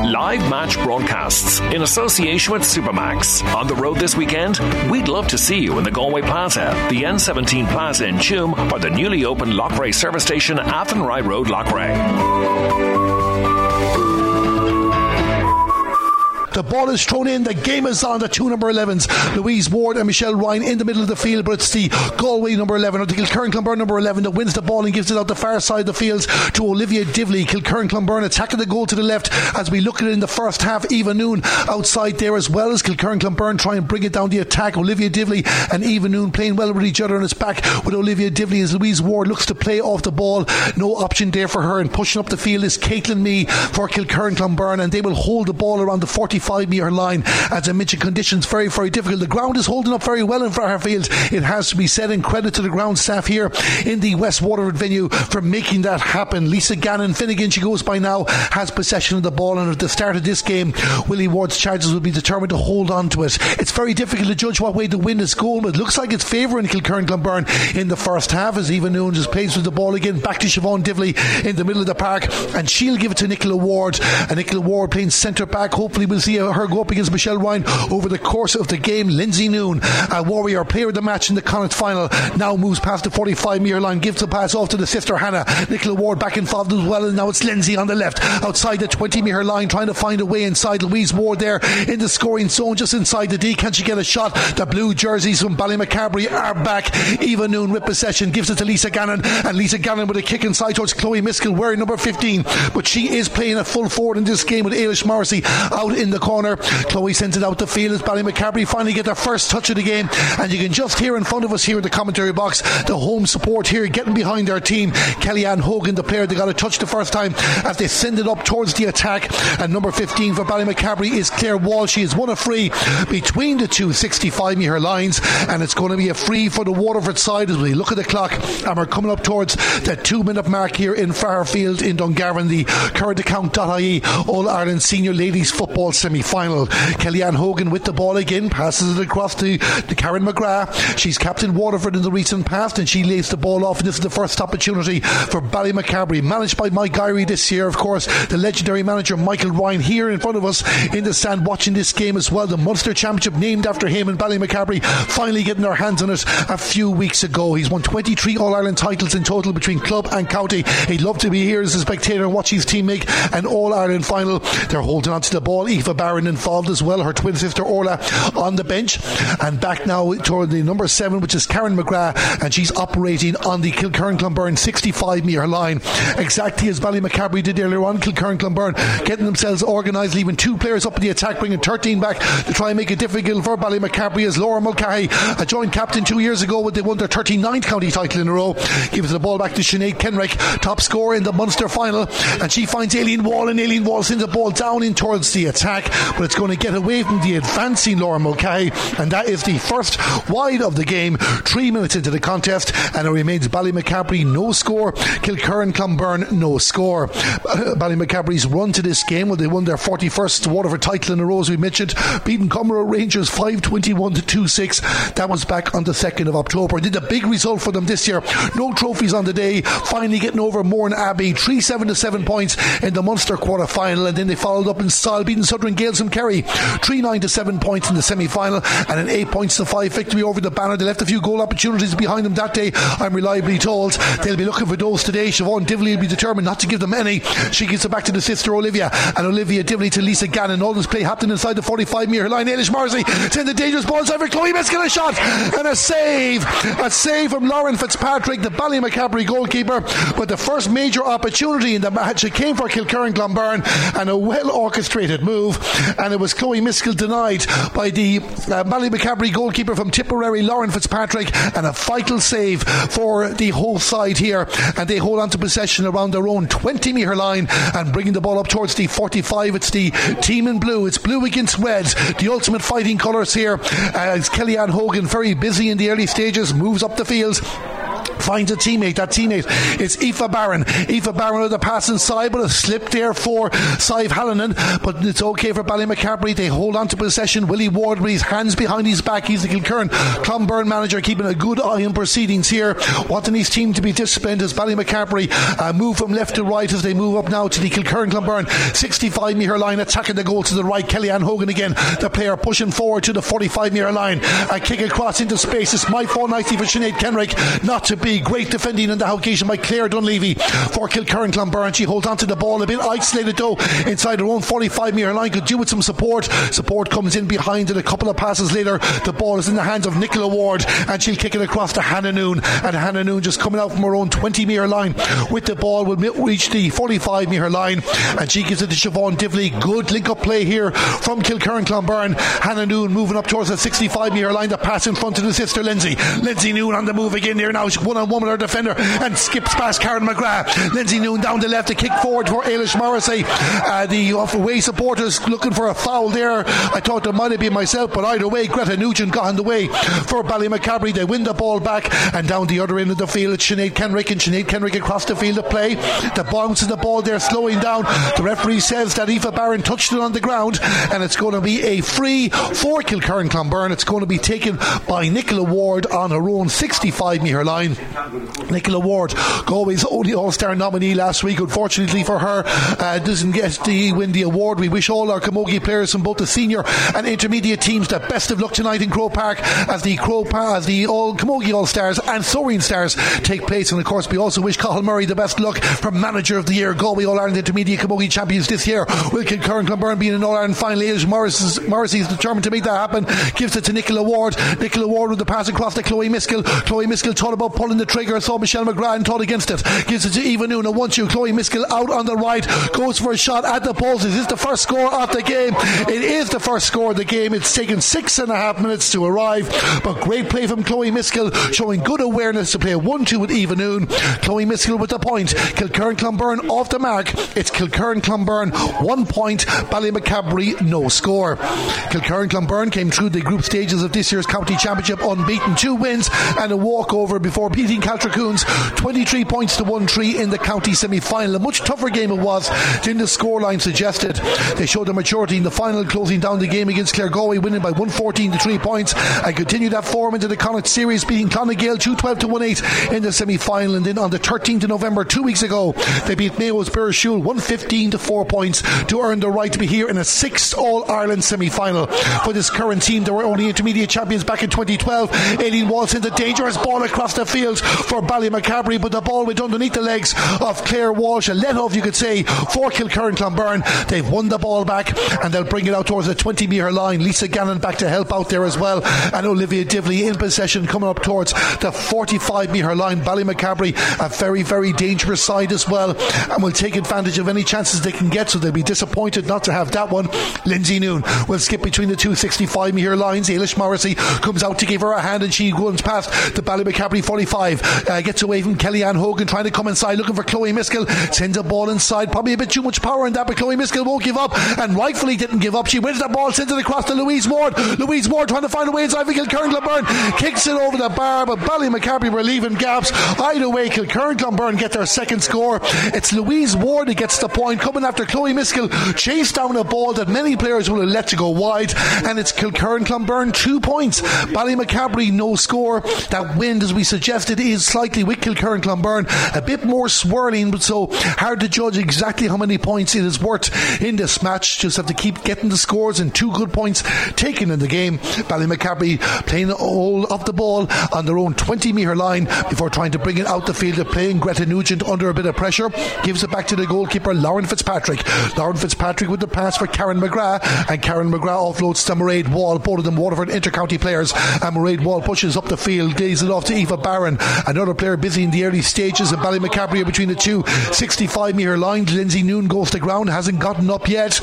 Live match broadcasts in association with Supermax. On the road this weekend, we'd love to see you in the Galway Plaza, the N17 Plaza in Tuam, or the newly opened Loughrea service station, Athenry Road, Loughrea. The ball is thrown in. The game is on. The two number 11s, Louise Ward and Michelle Ryan, in the middle of the field. But it's the Galway number 11 or the Kilkerran-Clonberne number 11 that wins the ball and gives it out the far side of the field to Olivia Divley. Kilkerran-Clonberne attacking the goal to the left as we look at it in the first half. Eva Noon outside there as well as Kilkerran-Clonberne try and bring it down the attack. Olivia Divley and Eva Noon playing well with each other, and it's back with Olivia Divley as Louise Ward looks to play off the ball. No option there for her, and pushing up the field is Caitlin Mee for Kilkerran-Clonberne, and they will hold the ball around the 45-metre line as I mentioned, conditions very, very difficult. The ground is holding up very well in Fairfield, it has to be said, and credit to the ground staff here in the West Waterford venue for making that happen. Lisa Gannon Finnegan, she goes by now, has possession of the ball, and at the start of this game Willie Ward's charges will be determined to hold on to it. It's very difficult to judge what way the wind is going, but it looks like it's favouring Kilkerran-Clonberne in the first half as Eva Noon just plays with the ball again, back to Siobhan Divley in the middle of the park, and she'll give it to Nicola Ward, and Nicola Ward playing centre back. Hopefully we'll see her go up against Michelle Ryan over the course of the game. Lindsay Noon, a Warrior player of the match in the Connacht final, now moves past the 45-metre line, gives the pass off to the sister Hannah. Nicola Ward back involved as well, and now it's Lindsay on the left outside the 20-metre line trying to find a way inside. Louise Ward there in the scoring zone just inside the D. Can she get a shot? The blue jerseys from Ballymacabry are back. Eva Noon with possession, gives it to Lisa Gannon, and Lisa Gannon with a kick inside towards Chloe Miskell wearing number 15, but she is playing a full forward in this game with Ailish Morrissey out in the corner. Chloe sends it out the field as Ballymacabry finally get their first touch of the game, and you can just hear in front of us here in the commentary box the home support here getting behind their team. Kellyanne Hogan, the player that got a touch the first time, as they send it up towards the attack, and number 15 for Ballymacabry is Claire Wall. She has won a free between the two 65-metre lines, and it's going to be a free for the Waterford side as we look at the clock, and we're coming up towards the 2-minute mark here in Fairfield in Dungarvan, the current account.ie All-Ireland Senior Ladies Football semi-final. Kellyanne Hogan with the ball again, passes it across to Karen McGrath. She's captain Waterford in the recent past, and she lays the ball off, and this is the first opportunity for Ballymacabry, managed by Mike Gyrey this year, of course, the legendary manager Michael Ryan here in front of us in the stand watching this game as well. The Munster Championship named after him, and Ballymacabry finally getting their hands on it a few weeks ago. He's won 23 All-Ireland titles in total between club and county. He'd love to be here as a spectator and watch his team make an All-Ireland final. They're holding on to the ball. Eva Barron involved as well, her twin sister Orla on the bench, and back now toward the number 7, which is Karen McGrath, and she's operating on the Kilkerran-Clonberne 65-metre line, exactly as Ballymacabry did earlier on. Kilkerran-Clonberne getting themselves organised, leaving 2 players up in the attack, bringing 13 back to try and make it difficult for Ballymacabry, as Laura Mulcahy, a joint captain 2 years ago when they won their 39th county title in a row, gives the ball back to Sinead Kenrick, top scorer in the Munster final, and she finds Aileen Wall, and Aileen Wall sends the ball down in towards the attack, but it's going to get away from the advancing Laura Mulcahy, and that is the first wide of the game, 3 minutes into the contest, and it remains Ballymacabry no score, Kilkerran-Clonberne no score. Ballymacabry's run to this game, when they won their 41st Waterford title in a row, as we mentioned, beating Comeragh Rangers 5-21 to 2-6. That was back on the 2nd of October. Did a big result for them this year, no trophies on the day, finally getting over Mourne Abbey 3-7 to 7 points in the Munster quarter final, and then they followed up in style, beating Southern Gales from Kerry 3-9 to 7 points in the semi-final, and an 8-5 victory over the Banner. They left a few goal opportunities behind them that day, I'm reliably told. They'll be looking for those today. Siobhan Divley will be determined not to give them any. She gives it back to the sister Olivia, and Olivia Divley to Lisa Gannon. All this play happening inside the 45-metre line. Ailish Morrissey sends the dangerous ball inside for Chloe Miskell, a shot and a save from Lauren Fitzpatrick, the Ballymacabry goalkeeper. But the first major opportunity in the match, it came for Kilkerran-Clonberne, and a well orchestrated move, and it was Chloe Miskell denied by the Ballymacabry goalkeeper from Tipperary, Lauren Fitzpatrick, and a vital save for the whole side here, and they hold on to possession around their own 20-metre line and bringing the ball up towards the 45. It's the team in blue, it's blue against red, the ultimate fighting colours here, as Kellyanne Hogan, very busy in the early stages, moves up the field. finds a teammate. That teammate is Aoife Barron. Aoife Barron with the pass inside, but a slip there for Sive Hallinan. But it's okay for Ballymacabry. They hold on to possession. Willie Ward with his hands behind his back. He's the Kilkerran Clonberne manager, keeping a good eye on proceedings here, wanting his team to be disciplined as Ballymacabry move from left to right as they move up now to the Kilkerran Clonberne 65 metre line, attacking the goal to the right. Kellyanne Hogan again, the player pushing forward to the 45 metre line. A kick across into space. This might fall nicely for Sinead Kenrick. Not to be. Great defending on the occasion by Claire Dunleavy for Kilkerran Clonberne. She holds onto the ball a bit isolated though inside her own 45 metre line. Could do with some support. Support comes in behind it. A couple of passes later, the ball is in the hands of Nicola Ward, and she'll kick it across to Hannah Noon. And Hannah Noon just coming out from her own 20 metre line with the ball will reach the 45 metre line, and she gives it to Siobhan Divley. Good link up play here from Kilkerran Clonberne. Hannah Noon moving up towards the 65 metre line. The pass in front of the sister Lindsay Noon on the move again there now. She's one-on-one with her defender and skips past Karen McGrath. Lindsay Noon down the left, a kick forward for Ailish Morrissey. The away supporters looking for a foul there. I thought it might have been myself, but either way, Greta Nugent got in the way for Ballymacabry. They win the ball back, and down the other end of the field it's Sinead Kenrick, and Sinead Kenrick across the field of play. The bounce of the ball there slowing down. The referee says that Aoife Barron touched it on the ground, and it's going to be a free for Kilkerran Clonberne. It's going to be taken by Nicola Ward on her own 65 metre line. Nicola Ward, Galway's only All-Star nominee last week. Unfortunately for her, doesn't get to win the award. We wish all our Camogie players from both the senior and intermediate teams the best of luck tonight in Croke Park as the Camogie All-Stars and Soaring Stars take place. And of course we also wish Cathal Murray the best luck for Manager of the Year. Galway All-Ireland Intermediate Camogie Champions this year. Will Kilkerran Clonberne being an All-Ireland final? Ailish Morrissey is determined to make that happen. Gives it to Nicola Ward. Nicola Ward with the pass across to Chloe Miskell. Chloe Miskell thought about pulling the trigger, saw Michelle McGrath and thought against it. Gives it to Eva Noon. And once you Chloe Miskell out on the right, goes for a shot at the post. Is this the first score of the game? It is the first score of the game. It's taken 6.5 minutes to arrive, but great play from Chloe Miskell, showing good awareness to play 1-2 with Eva Noon. Chloe Miskell with the point. Kilkerran Clonberne off the mark. It's Kilkerran Clonberne 1 point, Ballymacabry no score. Kilkerran Clonberne came through the group stages of this year's county championship unbeaten, 2 wins and a walkover before beating Caltracoons 23 points to 1-3 in the county semi-final. A much tougher game it was than the scoreline suggested. They showed their maturity in the final, closing down the game against Clare Galway, winning by 114 to 3 points, and continued that form into the Connacht series, beating Clonagale 212 to 1-8 in the semi-final. And then on the 13th of November 2 weeks ago, they beat Mayo's Burrishoole 115 to 4 points to earn the right to be here in a 6th All-Ireland semi-final. For this current team, they were only intermediate champions back in 2012. Aileen Walsh sent a dangerous ball across the field for Ballymacabry, but the ball went underneath the legs of Claire Walsh, a let-off you could say for Kilkerran Clonberne. They've won the ball back and they'll bring it out towards the 20 metre line. Lisa Gannon back to help out there as well, and Olivia Divley in possession coming up towards the 45 metre line. Ballymacabry, a very very dangerous side as well, and will take advantage of any chances they can get, so they'll be disappointed not to have that one. Lindsay Noon will skip between the two 65 metre lines. Ailish Morrissey comes out to give her a hand, and she runs past the Ballymacabry 45, gets away from Kellyanne Hogan trying to come inside looking for Chloe Miskell, sends a ball inside, probably a bit too much power in that, but Chloe Miskell won't give up, and rightfully didn't give up. She wins the ball, sends it across to Louise Ward. Louise Ward trying to find a way inside for Kilkerran Clonberne, kicks it over the bar, but Ballymacabry were leaving gaps. Either way, Kilkerran Clonberne get their second score. It's Louise Ward who gets the point, coming after Chloe Miskell chased down a ball that many players will have let to go wide, and it's Kilkerran Clonberne 2 points, Ballymacabry no score. That wind, as we suggested, is slightly with Kilkerran Clonberne, a bit more swirling, but so hard to judge exactly how many points it is worth in this match. Just have to keep getting the scores, and 2 good points taken in the game. Ballymacabry playing all of the ball on their own 20 metre line before trying to bring it out the field of play. Greta Nugent under a bit of pressure gives it back to the goalkeeper Lauren Fitzpatrick. Lauren Fitzpatrick with the pass for Karen McGrath, and Karen McGrath offloads to Mairead Wall, both of them Waterford inter-county players, and Mairead Wall pushes up the field, gives it off to Aoife Barron, another player busy in the early stages of Ballymacabry between the two 65 metre lines. Lindsay Noon goes to ground, hasn't gotten up yet.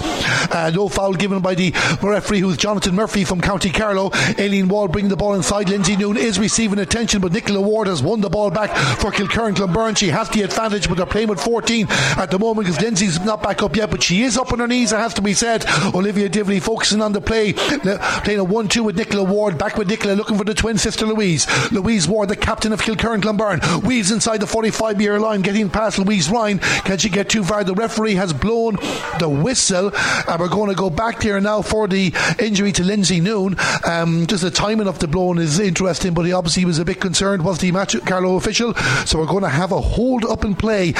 No foul given by the referee, who's Jonathan Murphy from County Carlow. Aileen Wall bringing the ball inside. Lindsay Noon is receiving attention, but Nicola Ward has won the ball back for Kilkerran Clonberne. She has the advantage, but they're playing with 14 at the moment because Lindsay's not back up yet, but she is up on her knees, it has to be said. Olivia Divley focusing on the play, playing a 1-2 with Nicola Ward, back with Nicola looking for the twin sister Louise Ward, the captain of Kilkerran Clonberne. Weaves inside the 45-metre line, getting past Louise Ryan. Can she get too far? The referee has blown the whistle, and we're going to go back there now for the injury to Lindsay Noon. Just the timing of the blown is interesting, but he obviously was a bit concerned, was the match Carlow official. So we're going to have a hold up and play.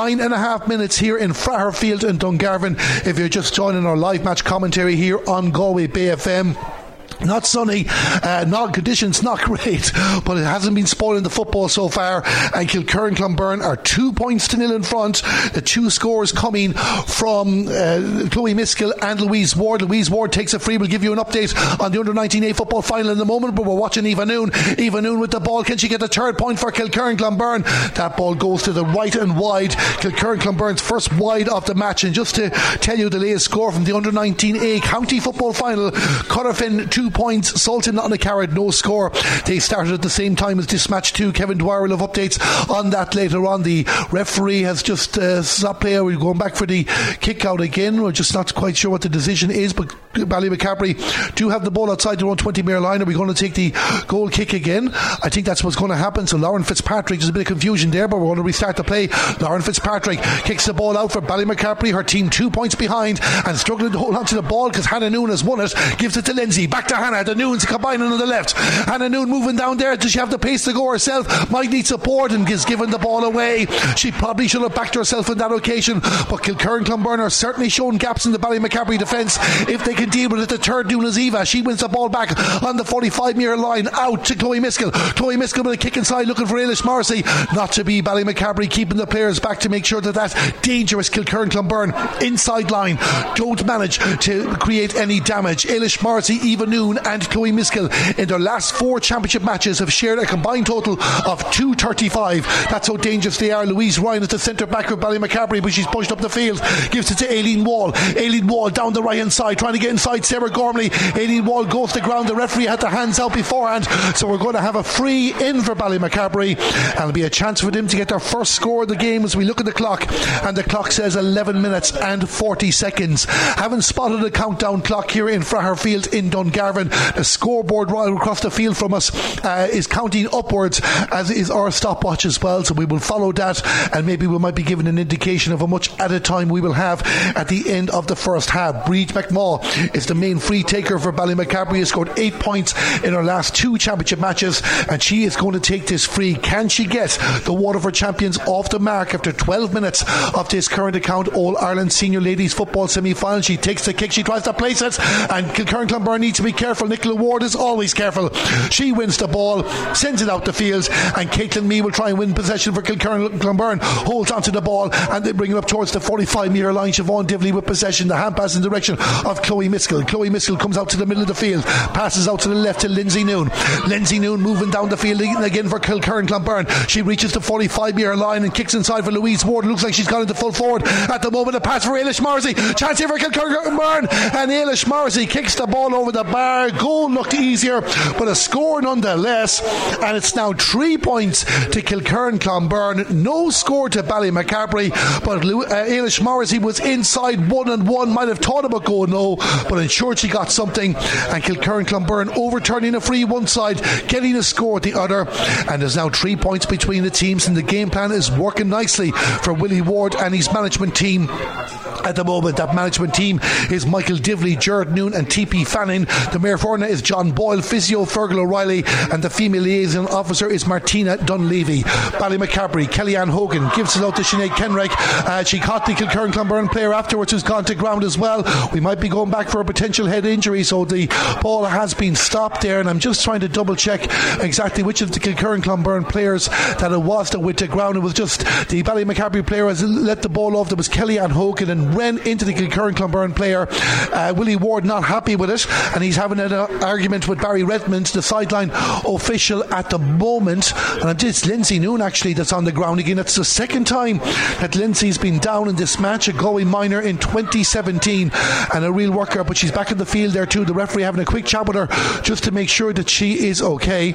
9.5 minutes here in Fraher Field in Dungarvan. If you're just joining our live match commentary here on Galway Bay FM. Not sunny, conditions not great, but it hasn't been spoiling the football so far. And Kilkerran Clonberne are 2-0 in front. The two scores coming from Chloe Miskell and Louise Ward. Louise Ward takes a free. We'll give you an update on the under-19A football final in a moment, but we're watching Eva Noon. Eva Noon with the ball. Can she get the third point for Kilkerran Clonberne? That ball goes to the right and wide. Kilkerran Clonburne's first wide of the match. And just to tell you the latest score from the under-19A county football final, Cutterfin 2 points, Salton Nottingham no score. They started at the same time as this match too. Kevin Dwyer will have updates on that later on. The referee has just stopped play. We're going back for the kick out again. We're just not quite sure what the decision is, but Ballymacabry do have the ball outside their own 20-metre line. Are we going to take the goal kick again? I think that's what's going to happen. So Lauren Fitzpatrick, there's a bit of confusion there, but we're going to restart the play. Lauren Fitzpatrick kicks the ball out for Ballymacabry, her team 2 points behind and struggling to hold on to the ball because Hannah Noon has won it. Gives it to Lindsay, back to Hannah. The Noon's combining on the left. Hannah Noon moving down there. Does she have the pace to go herself? Might need support and is giving the ball away. She probably should have backed herself on that occasion, but Kilkerran Clonberne are certainly showing gaps in the Ballymacabry defence. If they can deal with it, the third Noon is Eva. She wins the ball back on the 45-metre line out to Chloe Miskell. Chloe Miskell with a kick inside looking for Ailish Morrissey. Not to be. Ballymacabry keeping the players back to make sure that dangerous Kilkerran Clonberne inside line don't manage to create any damage. Ailish Morrissey, Eva Noon and Chloe Miskell in their last 4 championship matches have shared a combined total of 235. That's how dangerous they are. Louise Ryan is the centre back of Ballymacabry, but she's pushed up the field. Gives it to Aileen Wall. Aileen Wall down the right hand side trying to get inside Sarah Gormley. Aileen Wall goes to the ground. The referee had the hands out beforehand, so we're going to have a free in for Ballymacabry, and it'll be a chance for them to get their first score of the game as we look at the clock, and the clock says 11 minutes and 40 seconds. Haven't spotted a countdown clock here in Fraher Field in Dungarvan. The scoreboard right across the field from us is counting upwards, as is our stopwatch as well, so we will follow that, and maybe we might be given an indication of how much at a time we will have at the end of the first half. Breed McMaw is the main free taker for Ballymacabry. Has scored 8 points in her last 2 championship matches, and she is going to take this free. Can she get the Waterford champions off the mark after 12 minutes of this current account All-Ireland Senior Ladies Football semi-final? She takes the kick, she tries to place it, and Kilkerran Clonberne needs to be careful. Nicola Ward is always careful. She wins the ball, sends it out the field, and Caitlin Mee will try and win possession for Kilkerran Clonberne. Holds onto the ball, and they bring it up towards the 45-metre line. Siobhan Divley with possession. The hand pass in the direction of Chloe Miskell. Chloe Miskell comes out to the middle of the field, passes out to the left to Lindsay Noon. Lindsay Noon moving down the field again for Kilkerran Clonberne. She reaches the 45-metre line and kicks inside for Louise Ward. Looks like she's gone into full forward at the moment. A pass for Ailish Morrissey. Chance here for Kilkerran Clonberne, and Ailish Morrissey kicks the ball over the bar. Goal looked easier, but a score nonetheless, and it's now 3 points to Kilkerran Clonberne. No score to Ballymacabry, but Ailish Morrissey was inside 1-1. Might have thought about going no, but ensured she got something, and Kilkerran Clonberne overturning a free one side, getting a score at the other, and there's now 3 points between the teams, and the game plan is working nicely for Willie Ward and his management team. At the moment, that management team is Michael Divley, Jared Noon and TP Fanning. The Mayor Forna is John Boyle, physio Fergal O'Reilly, and the female liaison officer is Martina Dunleavy. Ballymacabry, Kellyanne Hogan gives it out to Sinead Kenrick. She caught the Kilkerran Clonberne player afterwards, who's gone to ground as well. We might be going back for a potential head injury, so the ball has been stopped there, and I'm just trying to double check exactly which of the Kilkerran Clonberne players that it was that went to ground. It was just the Ballymacabry player has let the ball off. There was Kellyanne Hogan and ran into the Kilkerran Clonberne player. Willie Ward not happy with it, and he's having an argument with Barry Redmond, the sideline official at the moment. And it's Lindsay Noon actually that's on the ground again. It's the second time that Lindsay's been down in this match, a Galway minor in 2017, and a real worker, but she's back in the field there too. The referee having a quick chat with her just to make sure that she is okay.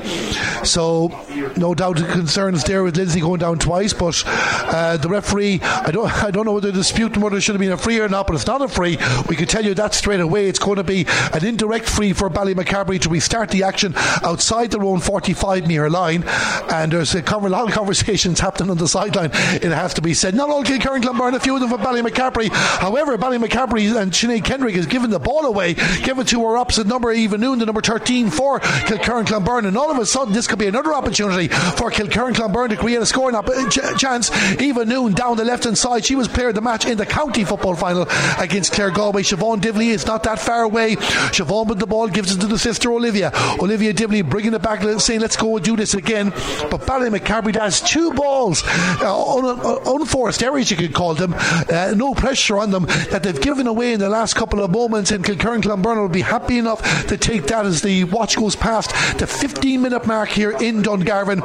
So no doubt the concerns there with Lindsay going down twice, but the referee, I don't know whether disputing whether it should have been a free or not, but it's not a free. We could tell you that straight away. It's going to be an indirect free free for Ballymacabry to restart the action outside their own 45-metre line, and there's a lot of conversations happening on the sideline, it has to be said. Not all Kilkerran Clonberne, a few of them for Ballymacabry. However, Ballymacabry and Sinead Kendrick has given the ball away, given to her opposite number, Eva Noon, the number 13 for Kilkerran Clonberne, and all of a sudden this could be another opportunity for Kilkerran Clonberne to create a scoring chance. Eva Noon down the left hand side, she was player of the match in the county football final against Clare Galway. Siobhan Divley is not that far away. Siobhan with the ball gives it to the sister Olivia Divley bringing it back, saying let's go and do this again. But Ballymacabry has two balls, unforced errors you could call them, no pressure on them, that they've given away in the last couple of moments, and Kilkerran Clonberne will be happy enough to take that as the watch goes past the 15-minute mark here in Dungarvan.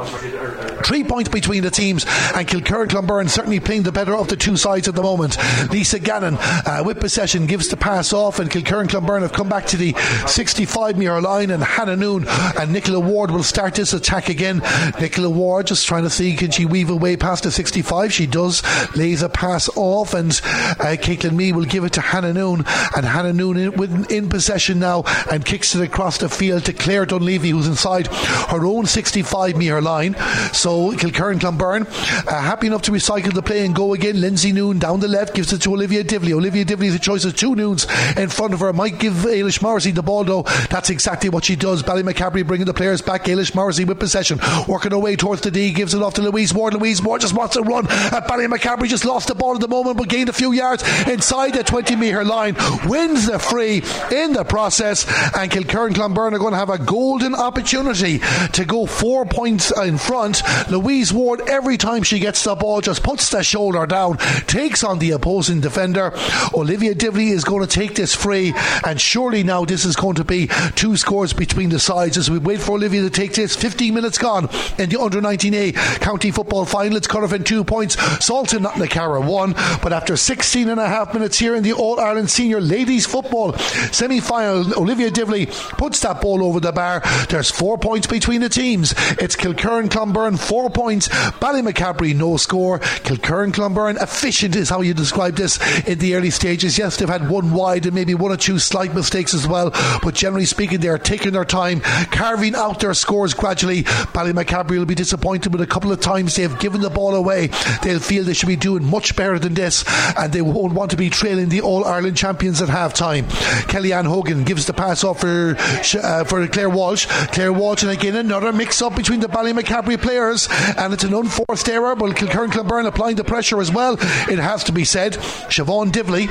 3 points between the teams, and Kilkerran Clonberne certainly playing the better of the two sides at the moment. Lisa Gannon with possession gives the pass off, and Kilkerran Clonberne have come back to the 65-metre line, and Hannah Noon and Nicola Ward will start this attack again. Nicola Ward just trying to see, can she weave away past the 65? She does, lays a pass off, and Caitlin Mee will give it to Hannah Noon, and Hannah Noon in possession now and kicks it across the field to Claire Dunleavy, who's inside her own 65-metre line. So Kilkerran Clonberne happy enough to recycle the play and go again. Lindsay Noon down the left gives it to Olivia Divley. Olivia Divley, the choice of two Noons in front of her, might give Ailish Morrissey the ball though. That's exactly what she does. Ballymacabry bringing the players back. Ailish Morrissey with possession, working her way towards the D, gives it off to Louise Ward. Louise Ward just wants to run at Ballymacabry, just lost the ball at the moment but gained a few yards inside the 20-metre line, wins the free in the process, and Kilkerran Clonberne are going to have a golden opportunity to go 4 points in front. Louise Ward, every time she gets the ball, just puts the shoulder down, takes on the opposing defender. Olivia Divley is going to take this free, and surely now this is going to be two scores between the sides as we wait for Olivia to take this. 15 minutes gone in the under-19A county football final. It's Corofin 2 points, Salton Nacara 1, but after 16 and a half minutes here in the All-Ireland Senior Ladies Football semi-final, Olivia Divley puts that ball over the bar. There's 4 points between the teams. It's Kilkerran Clonberne 4 points, Ballymacabry no score. Kilkerran Clonberne efficient is how you describe this in the early stages. Yes, they've had one wide and maybe one or two slight mistakes as well, but generally speaking they're taking their time, carving out their scores gradually. Ballymacabry will be disappointed with a couple of times they've given the ball away. They'll feel they should be doing much better than this, and they won't want to be trailing the All-Ireland champions at half time. Kellyanne Hogan gives the pass off for Claire Walsh. Claire Walsh, and again another mix up between the Ballymacabry players, and it's an unforced error, but Kilkerran Clonberne applying the pressure as well, it has to be said. Siobhan Divley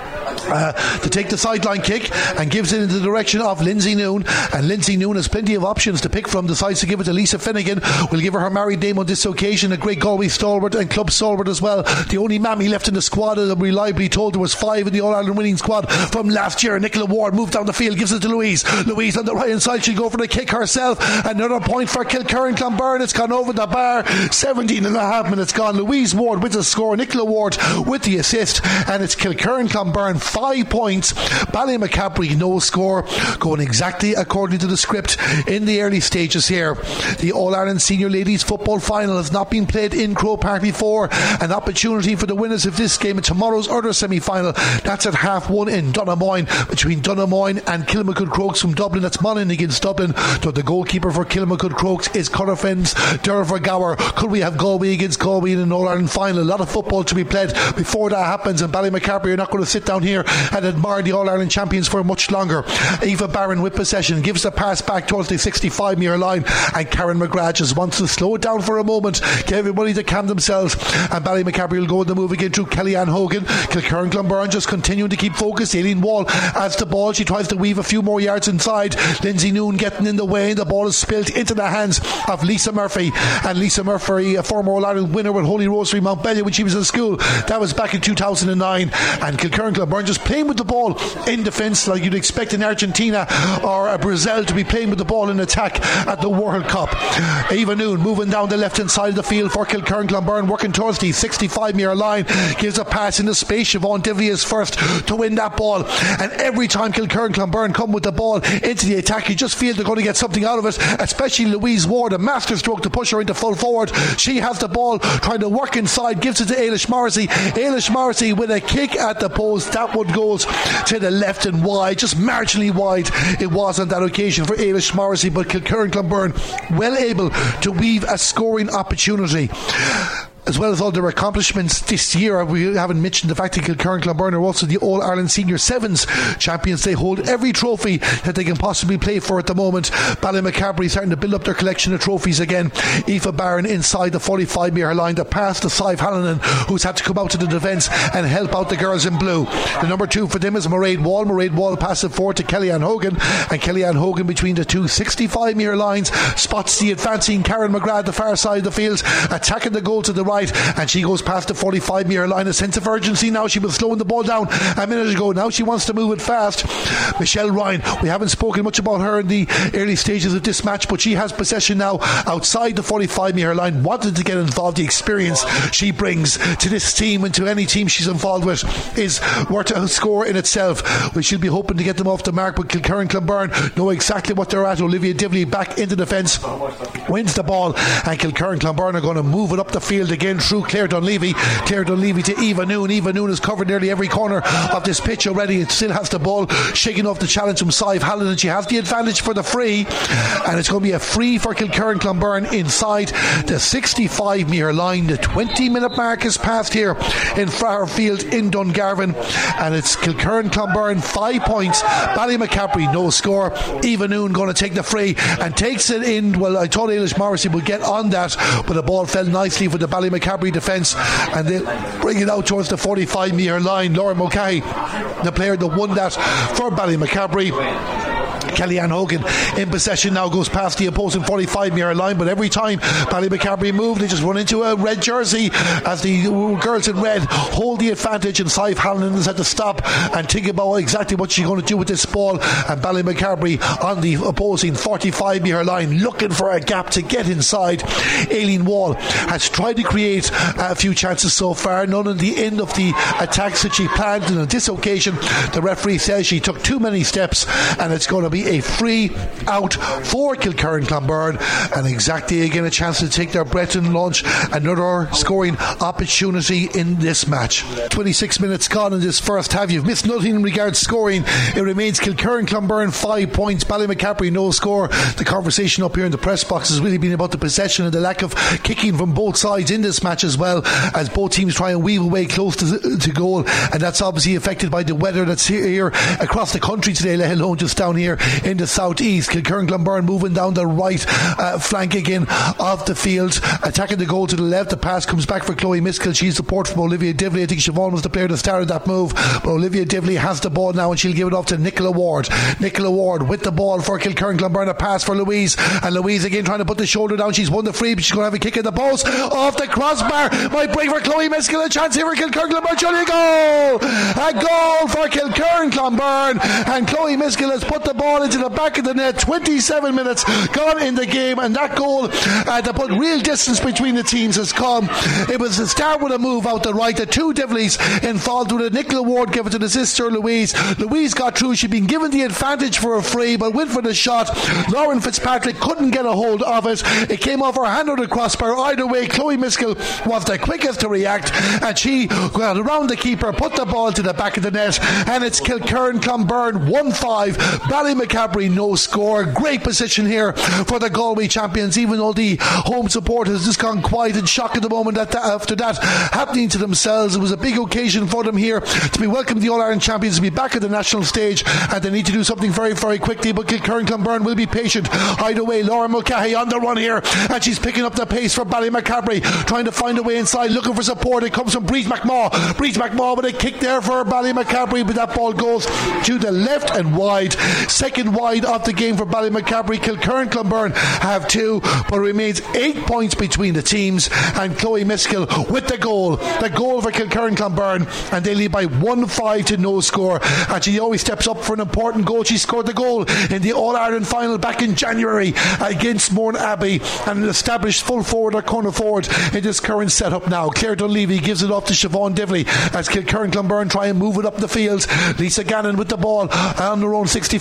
to take the sideline kick and gives it in the direction of Lindsay Noon, and Lindsay Noon has plenty of options to pick from. Decides to give it to Lisa Finnegan. We'll give her married name on this occasion, a great Galway stalwart and club stalwart as well, the only mammy left in the squad. I'm reliably told there was 5 in the All-Ireland winning squad from last year. Nicola Ward moved down the field, gives it to Louise on the right hand side. She'll go for the kick herself. Another point for Kilkerran Clonberne. It's gone over the bar. 17 and a half minutes gone. Louise Ward with the score, Nicola Ward with the assist, and it's Kilkerran Clonberne 5 points, Ballymacabry no score, going exactly according to the script in the early stages here. The All-Ireland Senior Ladies Football Final has not been played in Croke Park before. An opportunity for the winners of this game in tomorrow's other semi-final. That's at 1:30 in Donamoyne, between Donamoyne and Kilmacud Crokes from Dublin. That's Monaghan against Dublin. So the goalkeeper for Kilmacud Crokes is Corofen's Derva Gower. Could we have Galway against Galway in an All-Ireland final? A lot of football to be played before that happens, and Ballymacabry are not going to sit down here and admire the All-Ireland champions for much longer. Eva Barron with possession gives the pass back towards the 65-metre line, and Karen McGrath just wants to slow it down for a moment, get everybody to calm themselves, and Ballymacabry will go on the move again through Kellyanne Hogan. Kilkerran Clonberne just continuing to keep focused. Aileen Wall has the ball. She tries to weave a few more yards inside. Lindsay Noon getting in the way, and the ball is spilt into the hands of Lisa Murphy, and Lisa Murphy, a former All-Ireland winner with Holy Rosary Montbellion when she was in school. That was back in 2009, and Kilkerran Clonberne just playing with the ball in defence like you'd expect in Argentina or Brazil to be playing with the ball in attack at the World Cup. Eva Noon moving down the left hand side of the field for Kilkerran Clonberne, working towards the 65-metre line, gives a pass into space. Siobhan Divley is first to win that ball, and every time Kilkerran Clonberne come with the ball into the attack, you just feel they're going to get something out of it, especially Louise Ward, a masterstroke to push her into full forward. She has the ball, trying to work inside, gives it to Ailish Morrissey. Ailish Morrissey with a kick at the post. That one own goals to the left and wide, just marginally wide it was on that occasion for Ailish Morrissey, but Kilkerran Clonberne well able to weave a scoring opportunity. As well as all their accomplishments this year, we haven't mentioned the fact that Kilkerran Clonberne are also the All-Ireland Senior Sevens champions. They hold every trophy that they can possibly play for at the moment. Ballymacabry starting to build up their collection of trophies again. Aoife Barron inside the 45-metre line to pass to Sive Hallinan, who's had to come out to the defence and help out the girls in blue. The number 2 for them is Mairead Wall. Mairead Wall passes forward to Kellyanne Hogan, and Kellyanne Hogan between the two 65-metre lines spots the advancing Karen McGrath at the far side of the field, attacking the goal to the right, and she goes past the 45-metre line. A sense of urgency now. She was slowing the ball down a minute ago. Now she wants to move it fast. Michelle Ryan, we haven't spoken much about her in the early stages of this match, but she has possession now outside the 45-metre line. Wanted to get involved. The experience she brings to this team and to any team she's involved with is worth a score in itself. We should be hoping to get them off the mark, but Kilkerran Clonberne know exactly what they're at. Olivia Divley back into defence, wins the ball, and Kilkerran Clonberne are going to move it up the field again through Claire Dunleavy. Claire Dunleavy to Eva Noon. Eva Noon has covered nearly every corner of this pitch already. It still has the ball, shaking off the challenge from Sive Hallinan. She has the advantage for the free, and it's going to be a free for Kilkerran Clonberne inside the 65-metre line. The 20-minute mark is passed here in Flowerfield in Dungarvan, and it's Kilkerran Clonberne 5 points, Ballymacabry no score. Eva Noon going to take the free and takes it in. Well, I thought Ailish Morrissey would get on that, but the ball fell nicely for the Ballymacabry defence, and they bring it out towards the 45-metre line. Laura Mulcahy, the player that won that for Ballymacabry. Kellyanne Hogan in possession now, goes past the opposing 45-metre line, but every time Ballymacabry move, they just run into a red jersey as the girls in red hold the advantage, and Sive Hallinan has had to stop and think about exactly what she's going to do with this ball. And Ballymacabry on the opposing 45-metre line looking for a gap to get inside. Aileen Wall has tried to create a few chances so far, none at the end of the attacks that she planned, and on this occasion the referee says she took too many steps, and it's going to be a free out for Kilkerran Clonberne, and exactly again a chance to take their breath and launch another scoring opportunity in this match. 26 minutes gone in this first half. You've missed nothing in regards to scoring. It remains Kilkerran Clonberne 5 points, Ballymacabry no score. The conversation up here in the press box has really been about the possession and the lack of kicking from both sides in this match, as well as both teams try and weave away close to goal, and that's obviously affected by the weather that's here across the country today, let alone just down here in the southeast. Kilkerran Clonberne moving down the right flank again of the field, attacking the goal to the left. The pass comes back for Chloe Miskell. She's support from Olivia Divley. I think Siobhan was the player that started that move, but Olivia Divley has the ball now, and she'll give it off to Nicola Ward. Nicola Ward with the ball for Kilkerran Clonberne. A pass for Louise, and Louise again trying to put the shoulder down. She's won the free, but she's going to have a kick in the post off the crossbar. Might break for Chloe Miskell. A chance here for Kilkerran Clonberne. Surely a goal for Kilkerran Clonberne, and Chloe Miskell has put the ball into the back of the net. 27 minutes gone in the game, and that goal to put real distance between the teams has come. It was to start with a move out the right. The two Divleys involved with it. Nicola Ward gave it to the sister Louise. Louise got through. She'd been given the advantage for a free, but went for the shot. Lauren Fitzpatrick couldn't get a hold of it. It came off her hand on the crossbar. Either way, Chloe Miskell was the quickest to react, and she got around the keeper, put the ball to the back of the net, and it's Kilkerran Clonberne 1-5, Ballymacabry no score. Great position here for the Galway champions, even though the home support has just gone quiet and shock at the moment after that happening to themselves. It was a big occasion for them here to be welcomed the All-Ireland champions, to be back at the national stage, and they need to do something very, very quickly, but Kilkerran Clonberne will be patient. Either way, Laura Mulcahy on the run here, and she's picking up the pace for Ballymacabry, trying to find a way inside, looking for support. It comes from Breeze McMaw. Breeze McMaw with a kick there for Ballymacabry, but that ball goes to the left and wide. Second wide of the game for Ballymacabry. Kilkerran Clonberne have 2, but remains 8 points between the teams, and Chloe Miskell with the goal for Kilkerran Clonberne, and they lead by 1-5 to no score. And she always steps up for an important goal. She scored the goal in the All-Ireland final back in January against Mourne Abbey, and an established full forward or corner forward in this current setup now. Claire Dunleavy gives it off to Siobhan Divley as Kilkerran Clonberne try and move it up the field. Lisa Gannon with the ball on their own 65-metre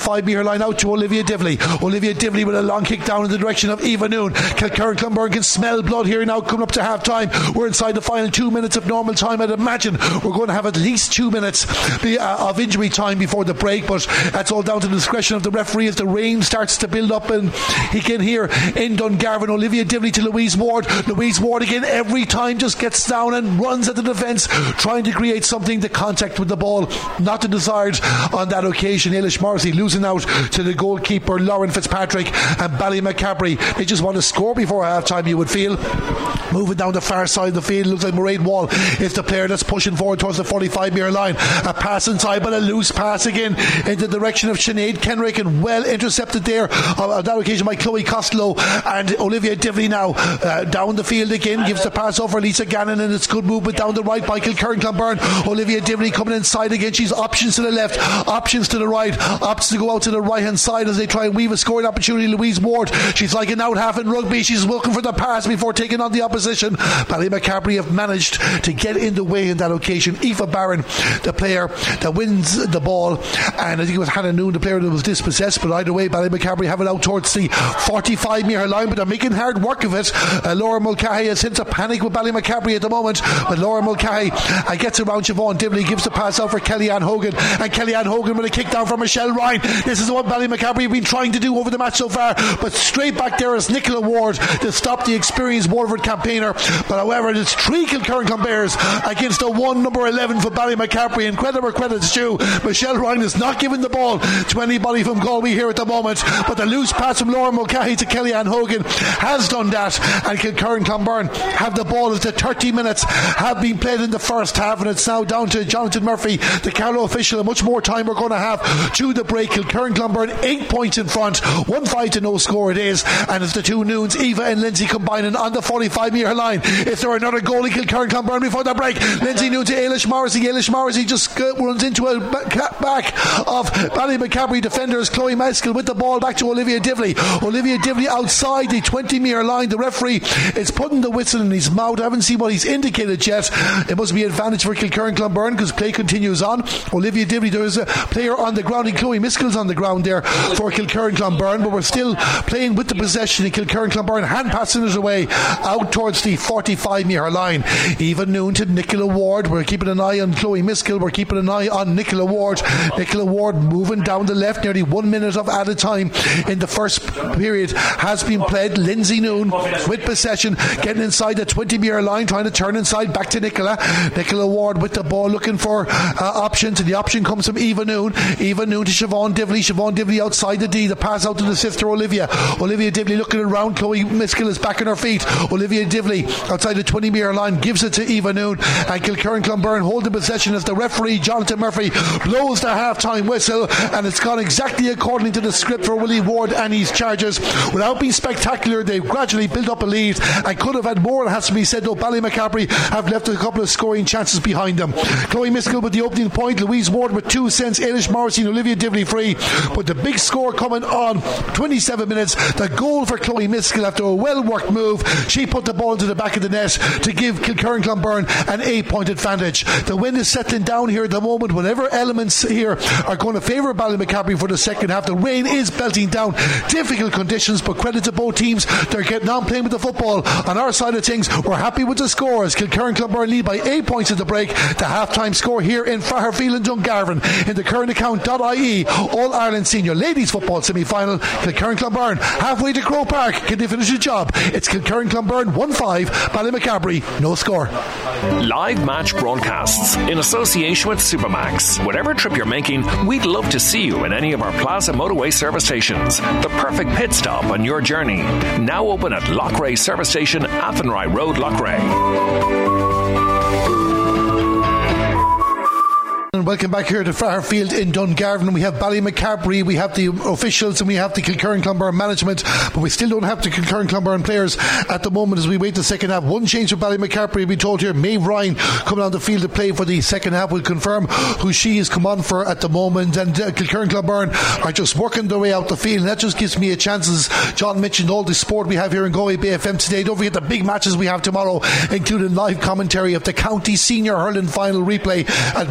metre line out to Olivia Divley. Olivia Divley with a long kick down in the direction of Eva Noon. Kilkerran Clonberne can smell blood here now coming up to half time. We're inside the final 2 minutes of normal time. I'd imagine we're going to have at least 2 minutes of injury time before the break, but that's all down to the discretion of the referee as the rain starts to build up. And again here in Dungarvan, Olivia Divley to Louise Ward. Louise Ward again every time just gets down and runs at the defence trying to create something. The contact with the ball not the desired on that occasion. Eilish Morrissey losing out to the goalkeeper Lauren Fitzpatrick, and Ballymacabry, they just want to score before half time, you would feel. Moving down the far side of the field, looks like Mairead Wall is the player that's pushing forward towards the 45 metre line. A pass inside, but a loose pass again in the direction of Sinead Kenrick, and well intercepted there on that occasion by Chloe Costello. And Olivia Divley now down the field again, gives the pass over Lisa Gannon, and it's good movement down the right by Kilkerran Clonberne. Olivia Divley coming inside again. She's options to the left, options to the right, opts to go out to the right hand side as they try and weave a scoring opportunity. Louise Ward, she's like an out half in rugby. She's looking for the pass before taking on the opposition. Ballymacabry have managed to get in the way in that occasion. Aoife Barron, the player that wins the ball, and I think it was Hannah Noon, the player that was dispossessed, but either way Ballymacabry have it out towards the 45 metre line, but they're making hard work of it. Laura Mulcahy has hints of panic with Ballymacabry at the moment, but Laura Mulcahy gets around Siobhan Divley, gives the pass out for Kellyanne Hogan, and Kellyanne Hogan with a kick down from Michelle Ryan. This is what Ballymacabry have been trying to do over the match so far, but straight back there is Nicola Ward to stop the experienced Waterford campaigner. But however, it's 3 Kilkerran Clonberes against a 1 number 11 for Ballymacabry, and credit where credit's due, Michelle Ryan is not giving the ball to anybody from Galway here at the moment, but the loose pass from Laura Mulcahy to Kellyanne Hogan has done that, and Kilkerran Clonberne have the ball as the 30 minutes have been played in the first half, and it's now down to Jonathan Murphy, the Carlow official, and much more time we're going to have to the break. Kilkerran Clonberne 8 points in front, 1-5 to no score it is, and it's the two Noons, Eva and Lindsay, combining on the 45 metre line. Is there another goal in Kilkerran Clonberne before the break? Lindsay Noon to Eilish Morrissey. Eilish Morrissey just runs into a back of Ballymacabry defenders. Chloe Maskell with the ball back to Olivia Divley. Olivia Divley outside the 20 metre line. The referee is putting the whistle in his mouth. I haven't seen what he's indicated yet. It must be an advantage for Kilkerran Clonberne because play continues on. Olivia Divley, there's a player on the ground, and Chloe Maskell's on the ground there for Kilkerran Clonberne, but we're still playing with the possession, and Kilkerran Clonberne hand passing it away out towards the 45 metre line. Eva Noon to Nicola Ward. We're keeping an eye on Chloe Maskell. We're keeping an eye on Nicola Ward. Nicola Ward moving down the left. Nearly 1 minute of added time in the first period has been played. Lindsay Noon with possession, getting inside the 20 metre line, trying to turn inside back to Nicola. Nicola Ward with the ball, looking for options, and the option comes from Eva Noon. Eva Noon to Siobhan Divley. Siobhan Divley outside the D. The pass out to the sister Olivia. Olivia Divley looking around. Chloe Maskell is back on her feet. Olivia Divley outside the 20 metre line gives it to Eva Noon, and Kilkerran Clonberne hold the possession as the referee Jonathan Murphy blows the half-time whistle, and it's gone exactly according to the script for Willie Ward and his Chargers. Without being spectacular, they've gradually built up a lead and could have had more, it has to be said, though Ballymacabry have left a couple of scoring chances behind them. Chloe Maskell with the opening point, Louise Ward with 2 cents, Eilish Morrissey and Olivia Divley free, but the big score coming on 27 minutes, the goal for Chloe Maskell after a well-worked move. She put the ball into the back of the net to give Kilkerran Clonberne an 8-point advantage. The wind is settling down here at the moment. Whatever elements here are going to favour Ballymacabry for the second half. The rain is belting down. Difficult conditions, but credit to both teams. They're getting on playing with the football. On our side of things, we're happy with the scores. Kilkerran Clonberne lead by 8 points at the break. The half-time score here in Fairfield and Dungarvan in the current account.ie All-Ireland Senior Ladies Football Semi-Final. Kilkerran Clonberne halfway to Croke Park. Can they finish the job? It's Kilkerran Clonberne 1-5, Ballymacabry no score. Live match broadcasts in association with Supermax. Whatever trip you're making, we'd love to see you in any of our Plaza Motorway service stations. The perfect pit stop on your journey. Now open at Loughrea Service Station, Athenry Road, Loughrea. And welcome back here to Fairfield in Dungarvan. We have Ballymacabry, we have the officials, and we have the Kilkerran Clonberne management, but we still don't have the Kilkerran Clonberne players at the moment as we wait the second half. One change for Ballymacabry, we told here, Maeve Ryan coming on the field to play for the second half. We'll confirm who she is come on for at the moment, and Kilkerran Clonberne are just working their way out the field, and that just gives me a chance, as John mentioned, all the sport we have here in Galway Bay FM today. Don't forget the big matches we have tomorrow, including live commentary of the county senior hurling final replay at 1 o'clock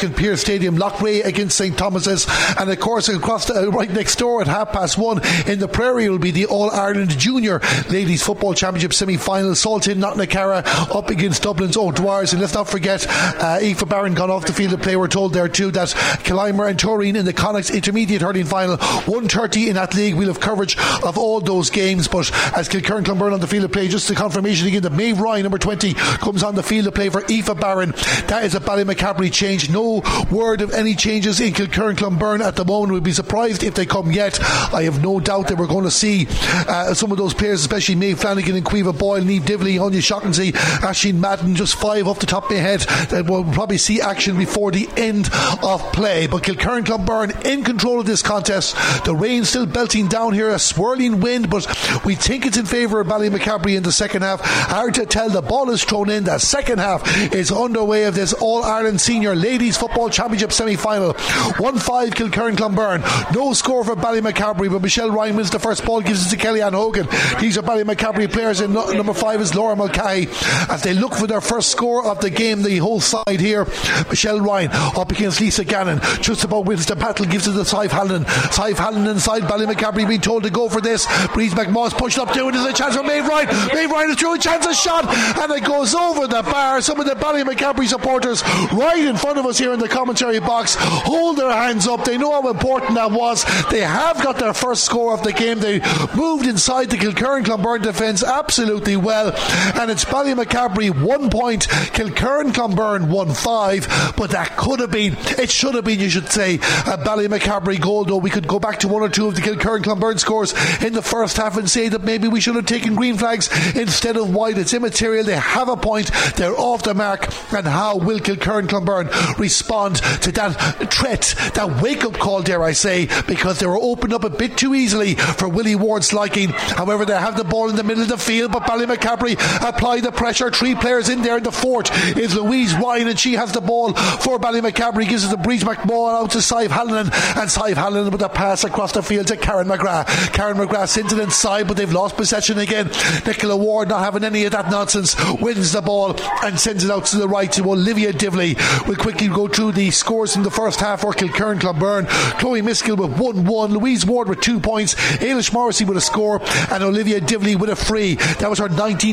Park in Pearse Stadium, Loughrea against St Thomas's, and of course across right next door at 1:30 in the Prairie will be the All-Ireland Junior Ladies Football Championship semi-final. Saltine Knocknacarra up against Dublin's O'Dwyer. And let's not forget Aoife Barron gone off the field of play. We're told there too that Killimer and Turin in the Connacht Intermediate Hurling Final, 1:30 in that league. We'll have coverage of all those games, but as Kilkerran Clonberne on the field of play, just the confirmation again that Maeve Ryan, number 20, comes on the field of play for Aoife Barron. That is a Ballymacabry change. No word of any changes in Kilkerran Clonberne at the moment. We'd be surprised if they come yet. I have no doubt that we're going to see some of those players, especially Maeve Flanagan and Cueva Boyle, Niamh Divley, Anya Shaughnessy, Aisling Madden, just 5 off the top of my head that we'll probably see action before the end of play. But Kilkerran Clonberne in control of this contest. The rain still belting down here, a swirling wind, but we think it's in favour of Ballymacabry in the second half. Hard to tell. The ball is thrown in. The second half is underway of this All-Ireland Senior Ladies Football Championship semi-final. 1-5 Kilkerran Clonberne. No score for Ballymacabry, but Michelle Ryan wins the first ball, gives it to Kellyanne Hogan. These are Ballymacabry players, and number 5 is Laura Mulcahy. As they look for their first score of the game, the whole side here. Michelle Ryan up against Lisa Gannon. Just about wins the battle, gives it to Sive Hallinan. Sive Hallinan inside. Ballymacabry being told to go for this. Breeze McMoss pushed up to it. There's a chance for Maeve Ryan. Maeve Ryan is through a chance of shot, and it goes over the bar. Some of the Ballymacabry supporters right in front of us here in the commentary box hold their hands up. They know how important that was. They have got their first score of the game. They moved inside the Kilkerran Clonberne defence absolutely well, and it's Ballymacabry 1 point, Kilkerran Clonberne 1-5, but that could have been, it should have been, you should say, a Ballymacabry goal, though we could go back to one or two of the Kilkerran Clonberne scores in the first half and say that maybe we should have taken green flags instead of white. It's immaterial. They have a point. They're off the mark. And how will Kilkerran Clonberne respond to that threat, that wake-up call, dare I say, because they were opened up a bit too easily for Willie Ward's liking. However, they have the ball in the middle of the field, but Ballymacabry apply the pressure. 3 players in there. The fourth is Louise Ryan, and she has the ball for Ballymacabry. Gives it to Breeze McMahon out to Sive Hallinan, and Sive Hallinan with a pass across the field to Karen McGrath. Karen McGrath sends it inside, but they've lost possession again. Nicola Ward, not having any of that nonsense, wins the ball and sends it out to the right to Olivia Divley. We'll quickly go through the scores in the first half for Kilkerran Clonberne. Chloe Miskill with 1-1, Louise Ward with 2 points, Ailish Morrissey with a score, and Olivia Divley with a free. That was her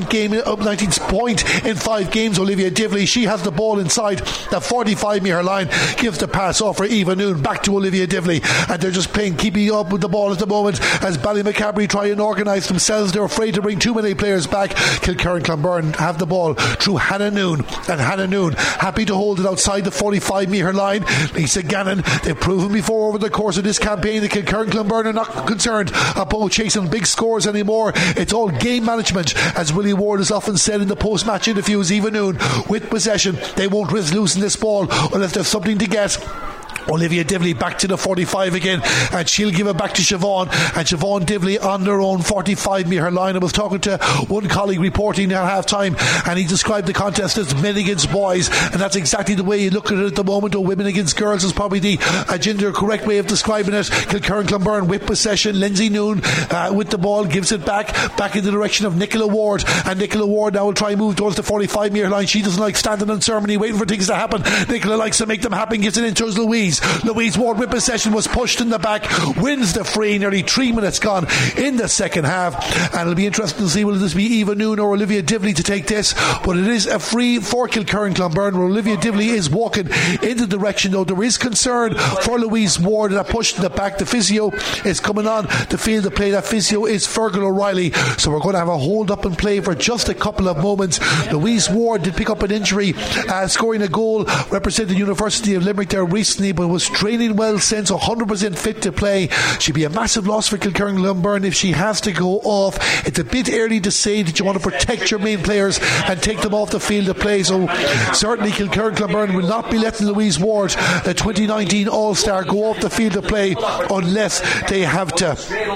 19th point in 5 games. Olivia Divley, she has the ball inside the 45-metre line, gives the pass off for Eva Noon, back to Olivia Divley, and they're just keeping up with the ball at the moment as Ballymacabry try and organise themselves. They're afraid to bring too many players back. Kilkerran Clonberne have the ball through Hannah Noon, and Hannah Noon happy to hold it outside the 45-metre line. Lisa Gannon, they've proven before over the course of this campaign that Kilkerran Clonberne are not concerned about chasing big scores anymore. It's all game management, as Willie Ward has often said in the post-match interviews. Eva Noon with possession, they won't risk losing this ball unless there's something to get. Olivia Divley back to the 45 again, and she'll give it back to Siobhan, and Siobhan Divley on their own 45-metre line. I was talking to one colleague reporting at half time, and he described the contest as men against boys, and that's exactly the way you look at it at the moment, or women against girls is probably the gender correct way of describing it. Kilkerran Clonberne with possession. Lindsay Noon with the ball, gives it back in the direction of Nicola Ward, and Nicola Ward now will try and move towards the 45-metre line. She doesn't like standing on ceremony waiting for things to happen. Nicola likes to make them happen, gives it in towards Louise Ward with possession, was pushed in the back, wins the free. Nearly 3 minutes gone in the second half, and it'll be interesting to see will this be Eva Noon or Olivia Divley to take this, but it is a free for Kilkerran Clonberne, where Olivia Divley is walking in the direction, though there is concern for Louise Ward, that pushed in the back. The physio is coming on the field to play. That physio is Fergal O'Reilly, so we're going to have a hold up and play for just a couple of moments. Louise Ward did pick up an injury, scoring a goal representing the University of Limerick there recently, but was training well since, 100% fit to play. She'd be a massive loss for Kilkerran Clonberne if she has to go off. It's a bit early to say that you want to protect your main players and take them off the field to play, so certainly Kilkerran Clonberne will not be letting Louise Ward, the 2019 All-Star, go off the field to play unless they have to.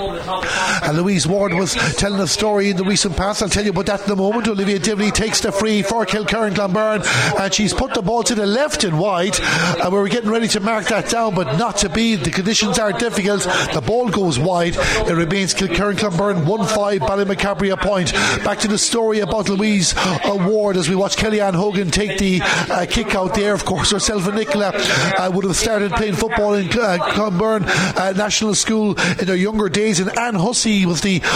And Louise Ward was telling a story in the recent past. I'll tell you about that in a moment. Olivia Divley takes the free for Kilkerran Clonberne, and she's put the ball to the left and wide, and we're getting ready to mark mark that down, but not to be. The conditions are difficult. The ball goes wide. It remains Kilkerran-Clonberne 1-5, Ballymacabry a point. Back to the story about Louise Ward as we watch Kellyanne Hogan take the kick out there. Of course, herself and Nicola would have started playing football in Clonberne National School in their younger days, and Anne Hussey was the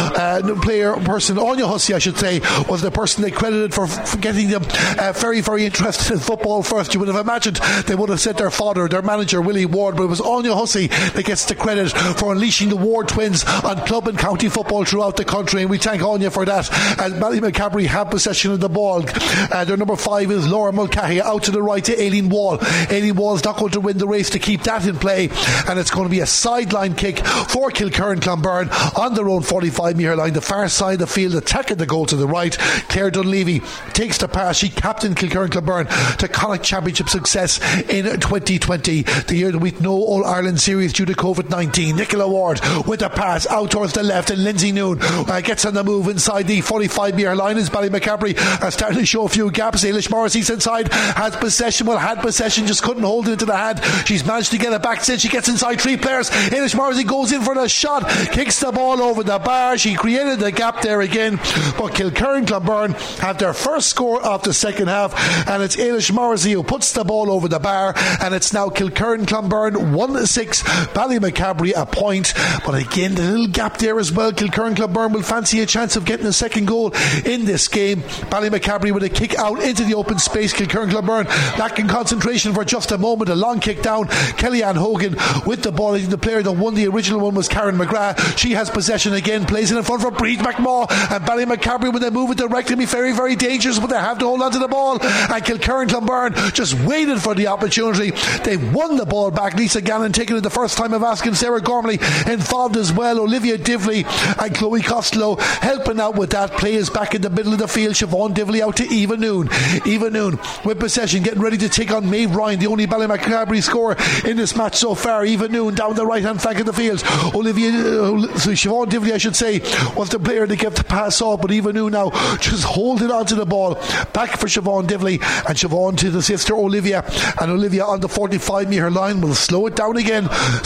Anya Hussey I should say, was the person they credited for getting them very, very interested in football first. You would have imagined they would have said their father, their manager Willie Ward, but it was Anya Hussey that gets the credit for unleashing the Ward twins on club and county football throughout the country, and we thank Anya for that. And Ballymacabry have possession of the ball. Their number 5 is Laura Mulcahy, out to the right to Aileen Wall. Aileen Wall's not going to win the race to keep that in play, and it's going to be a sideline kick for Kilkerran-Clonberne on their own 45-metre line, the far side of the field, attacking the goal to the right. Claire Dunleavy takes the pass. She captained Kilkerran-Clonberne to Connacht Championship success in 2020, the year that we'd no All-Ireland series due to COVID-19. Nicola Ward with the pass out towards the left, and Lindsay Noon gets on the move inside the 45-metre line as Ballymacabry are starting to show a few gaps. Eilish Morrissey's inside, had possession, just couldn't hold it into the hand. She's managed to get it back since she gets inside 3 players. Eilish Morrissey goes in for the shot, kicks the ball over the bar. She created the gap there again, but Kilkerran-Clonberne have their first score of the second half, and it's Eilish Morrissey who puts the ball over the bar, and it's now Kilkerran-Clonberne 1-6, Ballymacabry a point. But again, the little gap there as well. Kilkerran-Clonberne will fancy a chance of getting a second goal in this game. Ballymacabry with a kick out into the open space. Kilkerran-Clonberne lacking concentration for just a moment. A long kick down. Kellyanne Hogan with the ball. The player that won the original one was Karen McGrath. She has possession again, plays it in front for Breed McMaw, and Ballymacabry, when they move it direct, can be very, very dangerous, but they have to hold on to the ball, and Kilkerran-Clonberne just waited for the opportunity. They won the ball back. Lisa Gannon taking it the first time of asking. Sarah Gormley involved as well. Olivia Divley and Chloe Costello helping out with that. Play is back in the middle of the field. Siobhan Divley out to Eva Noon with possession, getting ready to take on Maeve Ryan, the only Ballymacabry scorer in this match so far. Eva Noon down the right hand flank of the field. Siobhan Divley, I should say, was the player that gave the pass off, but Eva Noon now just holding on to the ball. Back for Siobhan Divley, and Siobhan to the sister Olivia, and Olivia on the 45-metre line will slow it down again.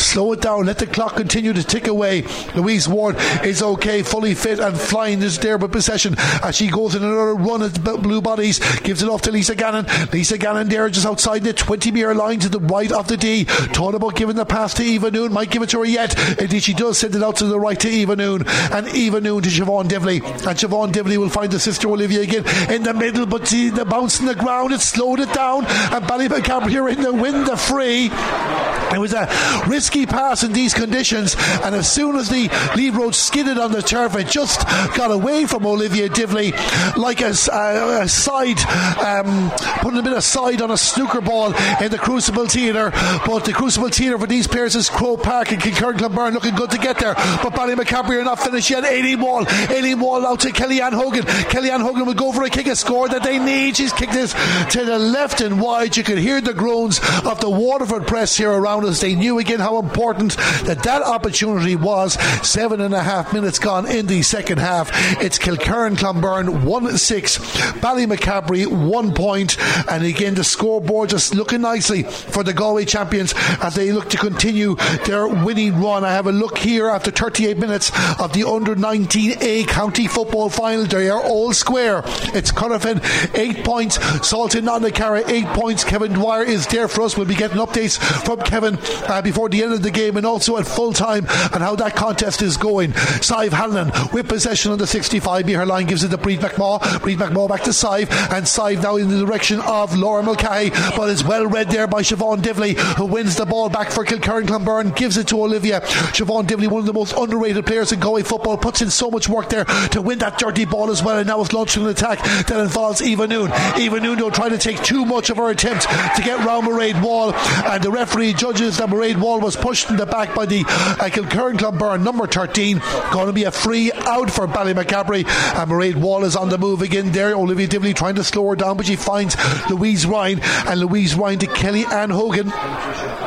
Let the clock continue to tick away. Louise Ward is okay, fully fit and flying is there with possession as she goes in another run at Blue Bodies, gives it off to Lisa Gannon there just outside the 20-metre line to the right of the D. Thought about giving the pass to Eva Noon, might give it to her yet. Indeed she does, send it out to the right to Eva Noon, and Eva Noon to Siobhan Divley, and Siobhan Divley will find the sister Olivia again in the middle, but the bounce in the ground, it slowed it down, and Ballymacabry are in the win the free. It was a risky pass in these conditions, and as soon as the lead road skidded on the turf, it just got away from Olivia Divley like a side, putting a bit of side on a snooker ball in the Crucible Theatre. But the Crucible Theatre for these players is Croke Park, and Kilkerran-Clonberne looking good to get there, but Ballymacabry are not finished yet. Aileen Wall out to Kellyanne Hogan. Kellyanne Hogan will go for a kick, a score that they need. She's kicked this to the left and wide. You could hear the groans of the Waterford press here around us. They knew again how important that opportunity was. 7.5 minutes gone in the second half. It's Kilkerran-Clonberne 1-6, Ballymacabry 1 point, and again the scoreboard just looking nicely for the Galway champions as they look to continue their winning run. I have a look here after 38 minutes of the under-19A county football final. They are all square. It's Connofin 8 points, Salton Nonnacarra 8 points. Kevin Dwyer is there for us. We'll be getting updates from Kevin before the end of the game, and also at full time on how that contest is going. Sive Hanlon with possession on the 65-metre line, gives it to Breed McMaw back to Sive, and Sive now in the direction of Laura Mulcahy, but it's well read there by Siobhan Divley, who wins the ball back for Kilkerran-Clonberne, gives it to Olivia. Siobhan Divley, one of the most underrated players in Galway football, puts in so much work there to win that dirty ball as well, and now it's launched an attack that involves Eva Noon. Don't try to take too much of her attempt to get round Mairead Wall, and the referee judges that Mairead Wall was pushed in the back by the Kilkerran-Clonberne number 13. Going to be a free out for Ballymacabry, and Mairead Wall is on the move again there. Olivia Divley trying to slow her down, but she finds Louise Ryan, and Louise Ryan to Kellyanne Hogan.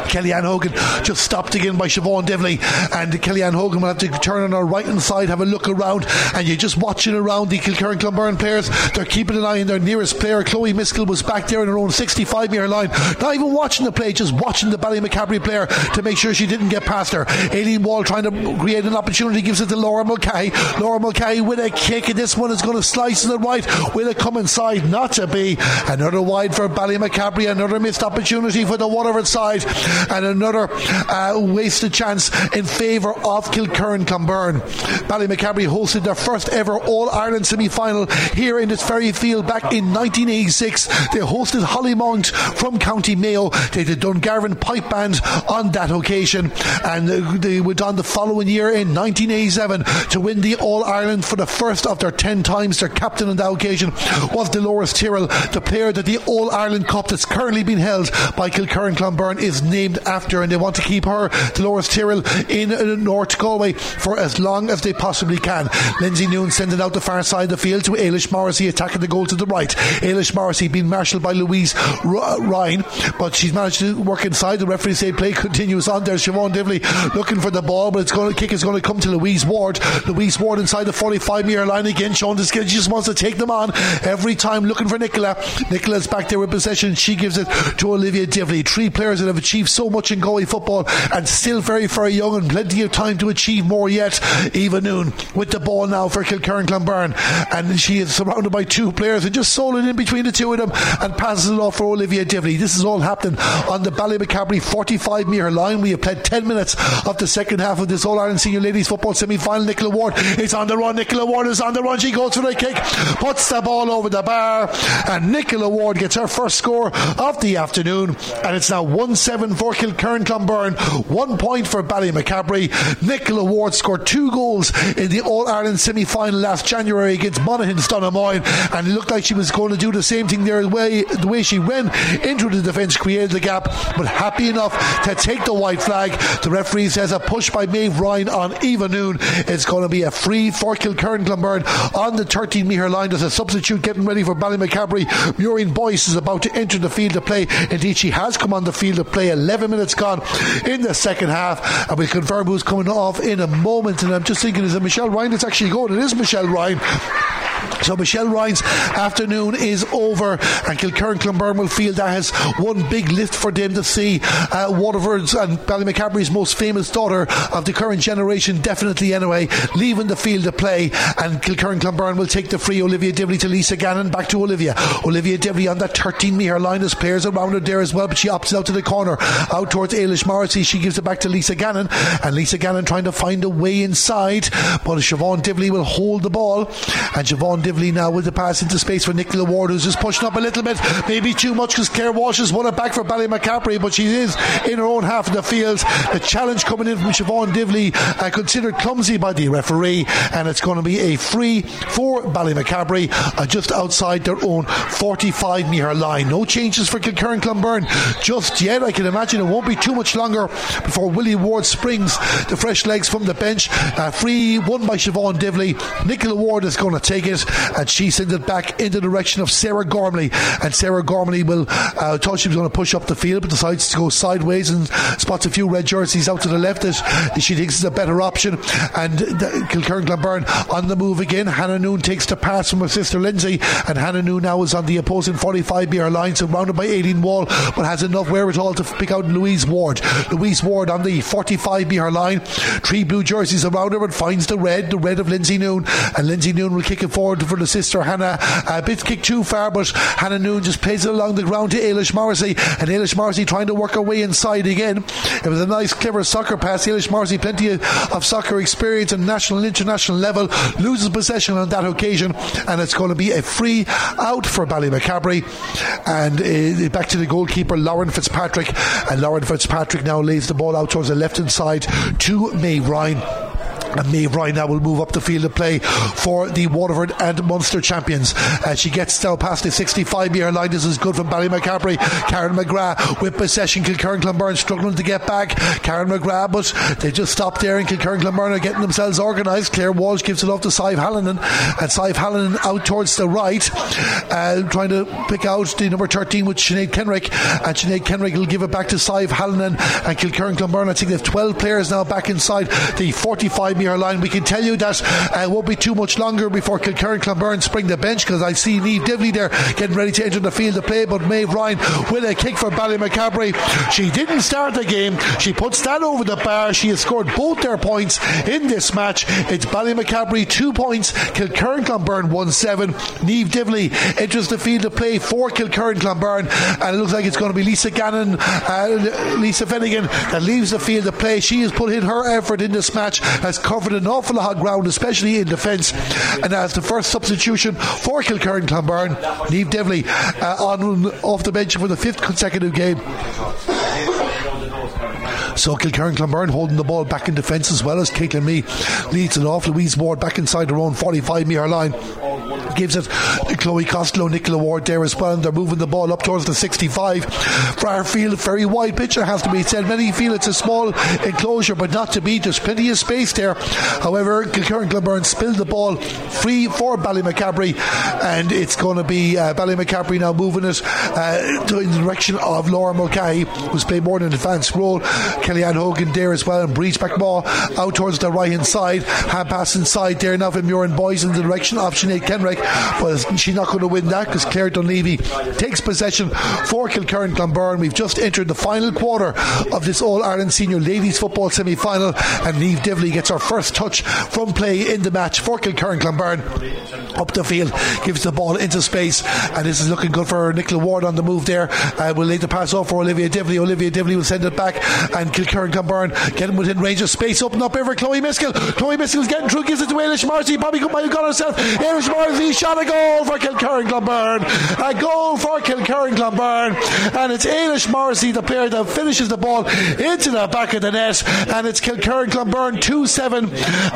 Kellyanne Hogan just stopped again by Siobhan Devlin, and Kellyanne Hogan will have to turn on her right hand side, have a look around, and you're just watching around the Kilkerran Clonberne players. They're keeping an eye on their nearest player. Chloe Miskell was back there in her own 65 metre line, not even watching the play, just watching the Ballymacabry player to make sure she didn't get past her. Aileen Wall trying to create an opportunity, gives it to Laura Mulcahy. Laura Mulcahy with a kick, and this one is going to slice to the right. Will it come inside? Not to be. Another wide for Ballymacabry, another missed opportunity for the Waterford side, and another wasted chance in favour of Kilkerran Clonberne. Ballymacabry hosted their first ever All-Ireland semi-final here in this very field back in 1986. They hosted Hollymount from County Mayo. They did Dungarvan Pipe Band on that occasion, and they went on the following year in 1987 to win the All-Ireland for the first of their 10 times. Their captain on that occasion was Dolores Tyrrell, the player that the All-Ireland Cup that's currently been held by Kilkerran Clonberne is named after, and they want to keep her, Dolores Tyrrell, in North Galway for as long as they possibly can. Lindsay Noon sending out the far side of the field to Ailish Morrissey, attacking the goal to the right. Ailish Morrissey being marshalled by Louise Ryan, but she's managed to work inside. The referee say play continues on. There's Siobhan Devlin looking for the ball, but kick is going to come to Louise Ward. Louise Ward inside the 45 metre line again, showing the skill. She just wants to take them on every time, looking for Nicola. Nicola's back there with possession. She gives it to Olivia Devlin. 3 players that have achieved so much in Galway football and still very, very young, and plenty of time to achieve more yet. Eva Noon with the ball now for Kilkerran Clonberne, and she is surrounded by 2 players and just sold it in between the 2 of them and passes it off for Olivia Devlin. This is all happening on the Ballymacabry 45 metre line. We have played 10 minutes of the second half of this All-Ireland Senior Ladies Football semi-final. Nicola Ward is on the run. Nicola Ward is on the run. She goes for the kick, puts the ball over the bar, and Nicola Ward gets her first score of the afternoon, and it's now 1-7 for Kilkerran Clonberne, 1 point for Ballymacabry. Nicola Ward scored 2 goals in the All-Ireland semi-final last January against Monaghan's Donaghmoyne, and it looked like she was going to do the same thing there. The way she went into the defence created the gap, but happy enough to take the white flag. The referee says a push by Maeve Ryan on Eva Noon. It's going to be a free for Kilkerran Clonberne on the 13 metre line. There's a substitute getting ready for Ballymacabry. Muriel Boyce is about to enter the field of play. Indeed, she has come on the field of play. 11 minutes gone in the second half, and we'll confirm who's coming off in a moment. And I'm just thinking, is it Michelle Ryan that's actually going? It is Michelle Ryan. So Michelle Ryan's afternoon is over, and Kilkerran Clonberne will feel that has one big lift for them to see Waterford's and Ballymacabry's most famous daughter of the current generation, definitely anyway, leaving the field of play, and Kilkerran Clonberne will take the free. Olivia Devlin to Lisa Gannon, back to Olivia Devlin on that 13 metre line. There's players around her there as well, but she opts out to the corner, out towards Ailish Morrissey. She gives it back to Lisa Gannon, and Lisa Gannon trying to find a way inside, but Siobhan Devlin will hold the ball, and Siobhan Devlin now with the pass into space for Nicola Ward, who's just pushing up a little bit, maybe too much, because Claire Walsh has won it back for Ballymacabry, but she is in her own half of the field. The challenge coming in from Siobhan Devlin, considered clumsy by the referee, and it's going to be a free for Ballymacabry just outside their own 45 metre line. No changes for Kilkerran Clonberne just yet. I can imagine it won't be too much longer before Willie Ward springs the fresh legs from the bench. Free won by Siobhan Devlin. Nicola Ward is going to take it, and she sends it back in the direction of Sarah Gormley, and Sarah Gormley will thought she was going to push up the field, but decides to go sideways and spots a few red jerseys out to the left that she thinks is a better option, and Kilkerran Clonberne on the move again. Hannah Noon takes the pass from her sister Lindsay, and Hannah Noon now is on the opposing 45 metre line, surrounded by Aileen Wall, but has enough wherewithal to pick out Louise Ward on the 45 metre line. 3 blue jerseys around her, but finds the red of Lindsay Noon, and Lindsay Noon will kick it forward for the sister Hannah. A bit kick too far, but Hannah Noon just plays it along the ground to Ailish Morrissey, and Ailish Morrissey trying to work her way inside again. It was a nice clever soccer pass. Ailish Morrissey, plenty of soccer experience at national and international level, loses possession on that occasion, and it's going to be a free out for Ballymacabry, and back to the goalkeeper Lauren Fitzpatrick, and Lauren Fitzpatrick now lays the ball out towards the left hand side to Maeve Ryan. And Maeve Ryan now will move up the field of play for the Waterford and Munster champions. She gets now past the 65-metre line. This is good from Ballymacabry. Karen McGrath with possession. Kilkerran Clonberne struggling to get back. Karen McGrath, but they just stopped there, and Kilkerran Clonberne are getting themselves organised. Claire Walsh gives it off to Sive Hallinan, and Sive Hallinan out towards the right, trying to pick out the number 13 with Sinead Kenrick, and Sinead Kenrick will give it back to Sive Hallinan. And Kilkerran Clonberne, I think they have 12 players now back inside the 45-metre line. We can tell you that it won't be too much longer before Kilkerran Clonberne spring the bench, because I see Niamh Divley there getting ready to enter the field of play. But Maeve Ryan with a kick for Ballymacabry. She didn't start the game. She puts that over the bar. She has scored both their points in this match. It's Ballymacabry 2 points, Kilkerran Clonberne 1-7. Niamh Divley enters the field of play for Kilkerran Clonberne, and it looks like it's going to be Lisa Gannon, Lisa Finnegan that leaves the field of play. She has put in her effort in this match, has covered an awful lot of ground, especially in defence, and as the first substitution for Kilkerran Clonberne, Niamh Divley off the bench for the 5th consecutive game. So Kilkerran Clonberne holding the ball back in defence, as well as Caitlin Mee leads it off. Louise Ward back inside her own 45-metre line, gives it to Chloe Costello. Nicola Ward there as well, and they're moving the ball up towards the 65. Fairfield, very wide pitch, it has to be said. Many feel it's a small enclosure, but not to be. There's plenty of space there. However, Kilkerran Clonberne spilled the ball free for Ballymacabry, and it's going to be Ballymacabry now moving it in the direction of Laura Mulcahy, who's played more than an advanced role. Kellyanne Hogan there as well, and Breach McMaw out towards the right hand side. Hand pass inside there now from Muireann Boys in the direction of Sinead Kenrick, but she's not going to win that, because Claire Dunleavy takes possession for Kilkerran Clonberne. We've just entered the final quarter of this All-Ireland Senior Ladies Football semi-final, and Niamh Divley gets her first touch from play in the match for Kilkerran Clonberne. Up the field, gives the ball into space, and this is looking good for Nicola Ward on the move there. We'll lay the pass off for Olivia Divley. Olivia Divley will send it back, and Kilkerran Clonberne getting within range of space. Open up over Chloe Miskell. Chloe Miskell's getting through, gives it to Eilish Marcy. Bobby might have got herself. Eilish Marcy shot a goal for Kilkerran Clonberne. A goal for Kilkerran Clonberne, and it's Eilish Marcy, the player that finishes the ball into the back of the net, and it's Kilkerran Clonberne 2-7,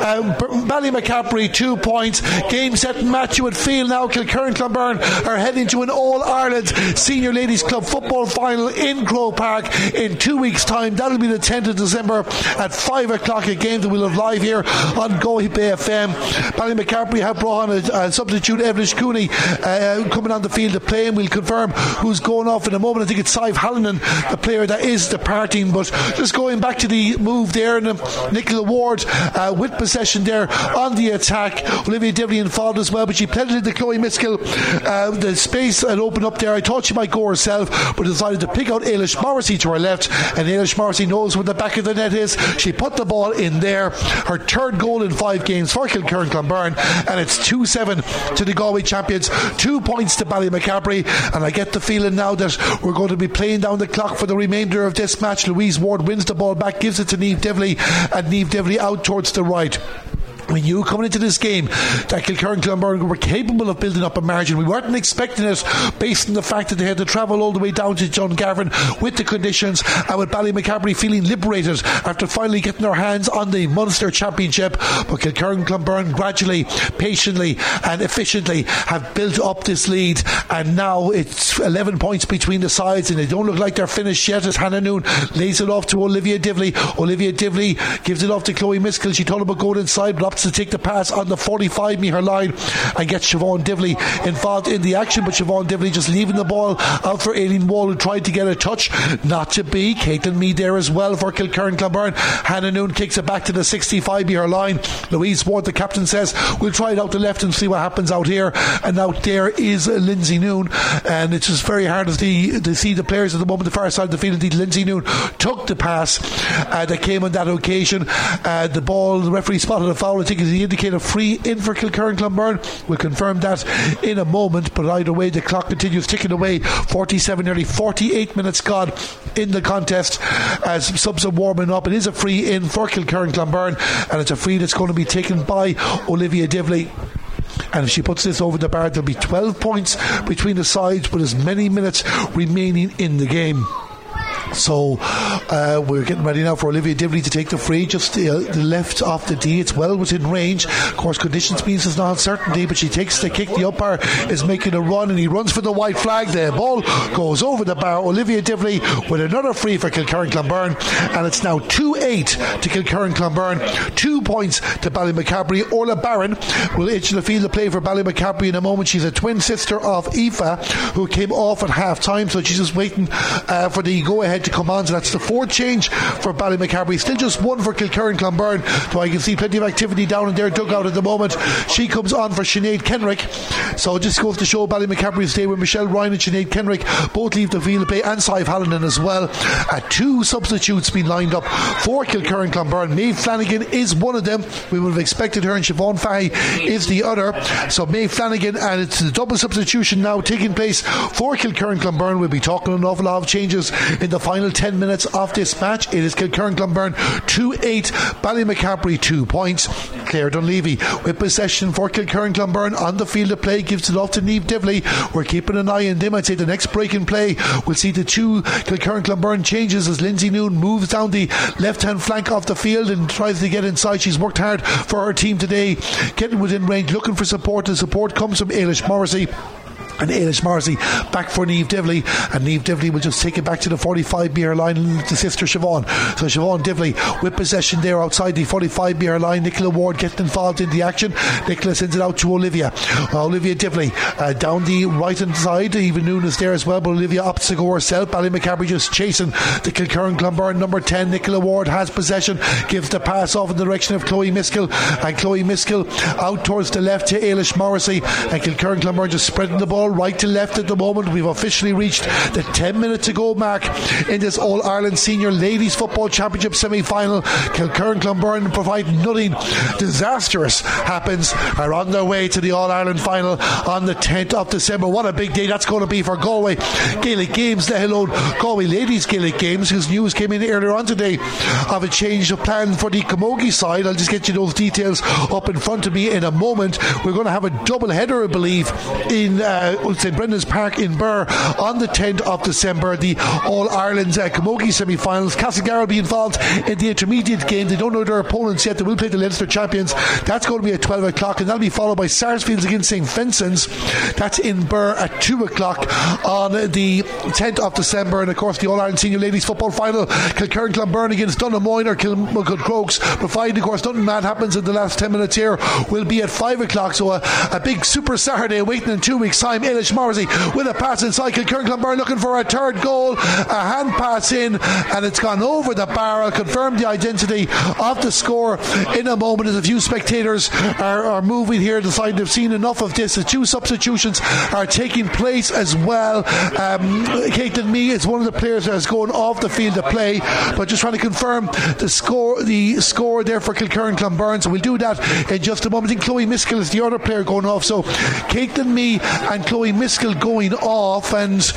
Ballymacabry 2 points. Game, set and match, you would feel now Kilkerran Clonberne are heading to an All-Ireland Senior Ladies Club football final in Croke Park in 2 weeks' time. That'll be the 10th of December at 5 o'clock, a game that we'll have live here on Go Bay FM. Ballymacabry have brought on a substitute, Evelyn Cooney, coming on the field to play, and we'll confirm who's going off in a moment. I think it's Sive Hallinan, the player that is departing. But just going back to the move there, and Nicola Ward with possession there on the attack. Olivia Divley involved as well, but she played it into Chloe Miskell. The space had opened up there. I thought she might go herself, but decided to pick out Eilish Morrissey to her left, and Eilish Morrissey knows where the back of the net is. She put the ball in there. Her third goal in 5 games for Kilkerran Clonberne, and it's 2-7 to the Galway champions, 2 points to Ballymacabry. And I get the feeling now that we're going to be playing down the clock for the remainder of this match. Louise Ward wins the ball back, gives it to Niamh Divley, and Niamh Divley out towards the right. We knew coming into this game that Kilkerran Clonberne were capable of building up a margin. We weren't expecting it based on the fact that they had to travel all the way down to Dungarvan with the conditions, and with Ballymacabry feeling liberated after finally getting their hands on the Munster Championship. But Kilkerran Clonberne gradually, patiently and efficiently have built up this lead, and now it's 11 points between the sides, and they don't look like they're finished yet as Hannah Noon lays it off to Olivia Divley. Olivia Divley gives it off to Chloe Miskell. She told him about going inside, but opts to take the pass on the 45-metre line and gets Siobhan Divley involved in the action, but Siobhan Divley just leaving the ball out for Aileen Wall, who tried to get a touch, not to be. Caitlin Mee there as well for Kilkerran Clonberne. Hannah Noon kicks it back to the 65-metre line. Louise Ward, the captain, says we'll try it out the left and see what happens out here, and out there is Lindsay Noon, and it's just very hard to see the players at the moment, the far side of the field. Indeed, Lindsay Noon took the pass that came on that occasion. The ball, the referee spotted a foul. I think he indicated free in for Kilkerran Clonberne. We'll confirm that in a moment, but either way the clock continues ticking away. 47, nearly 48 minutes gone in the contest as subs are warming up. It is a free in for Kilkerran Clonberne, and it's a free that's going to be taken by Olivia Divley. And if she puts this over the bar, there'll be 12 points between the sides with as many minutes remaining in the game. So we're getting ready now for Olivia Divley to take the free, just the left off the D. It's well within range. Of course, conditions means there's no uncertainty, but she takes the kick. The umpire is making a run, and he runs for the white flag. The ball goes over the bar. Olivia Divley with another free for Kilkerran-Clonberne, and it's now 2-8 to Kilkerran-Clonberne, 2 points to Ballymacabry. Orla Barron will enter the field of play for Ballymacabry in a moment. She's a twin sister of Aoife, who came off at half time, so she's just waiting for the go ahead to come on. So that's the fourth change for Ballymacabry. Still just one for Kilkerran-Clonberne, so I can see plenty of activity down in their dugout at the moment. She comes on for Sinead Kenrick. So it just goes to show Ballymacabry stay with Michelle Ryan and Sinead Kenrick both leave the field of play, and Sive Hallinan as well. Two substitutes being lined up for Kilkerran-Clonberne. Maeve Flanagan is one of them. We would have expected her, and Siobhan Fahey is the other. So Maeve Flanagan, and it's the double substitution now taking place for Kilkerran-Clonberne. We'll be talking an awful lot of changes in the final 10 minutes of this match. It is Kilkerran-Clonberne 2-8, Ballymacabry 2 points. Claire Dunleavy with possession for Kilkerran-Clonberne on the field of play, gives it off to Niamh Divley. We're keeping an eye on them. I'd say the next break in play we'll see the two Kilkerran-Clonberne changes as Lindsay Noon moves down the left hand flank of the field and tries to get inside. She's worked hard for her team today, getting within range, looking for support. The support comes from Ailish Morrissey. And Ailish Morrissey back for Niamh Divley, and Niamh Divley will just take it back to the 45-metre line to sister Siobhan. So Siobhan Divley with possession there outside the 45-metre line. Nicola Ward getting involved in the action. Nicola sends it out to Olivia. Olivia Divley down the right hand side. Even Noon is there as well, but Olivia opts to go herself. Ballymacabry just chasing the Kilkerran-Clonberne number 10. Nicola Ward has possession, gives the pass off in the direction of Chloe Miskell, and Chloe Miskell out towards the left to Ailish Morrissey, and Kilkerran-Clonberne just spreading the ball right to left at the moment. We've officially reached the 10 minute to go mark in this All-Ireland Senior Ladies Football Championship semi-final. Kilkerran-Clonberne providing nothing disastrous happens, are on their way to the All-Ireland final on the 10th of December. What a big day that's going to be for Galway Gaelic Games, let alone Galway Ladies Gaelic Games, whose news came in earlier on today of a change of plan for the Camogie side. I'll just get you those details up in front of me in a moment. We're going to have a double header, I believe, in St Brendan's Park in Birr on the 10th of December, the All-Ireland Camogie semi-finals. Castlegar will be involved in the intermediate game. They don't know their opponents yet. They will play the Leinster champions. That's going to be at 12 o'clock, and that'll be followed by Sarsfields against St Vincent's. That's in Birr at 2 o'clock on the 10th of December. And of course the All-Ireland Senior Ladies Football Final, Kilkerran-Clonberne against Donamoyne or Kilmacud Crokes, provided of course nothing mad happens in the last 10 minutes here, will be at 5 o'clock. So a big Super Saturday waiting in 2 weeks time. Ailish Morrissey with a pass inside. Kilkerran-Clonberne looking for a third goal. A hand pass in, and it's gone over the bar. I'll confirm the identity of the score in a moment, as a few spectators are moving here, deciding they've seen enough of this. The two substitutions are taking place as well. Caitlin Mee is one of the players that is going off the field to play, but just trying to confirm the score there for Kilkerran-Clonberne. So we'll do that in just a moment. I think Chloe Miskell is the other player going off. So Caitlin Mee and Chloe Miskell going off,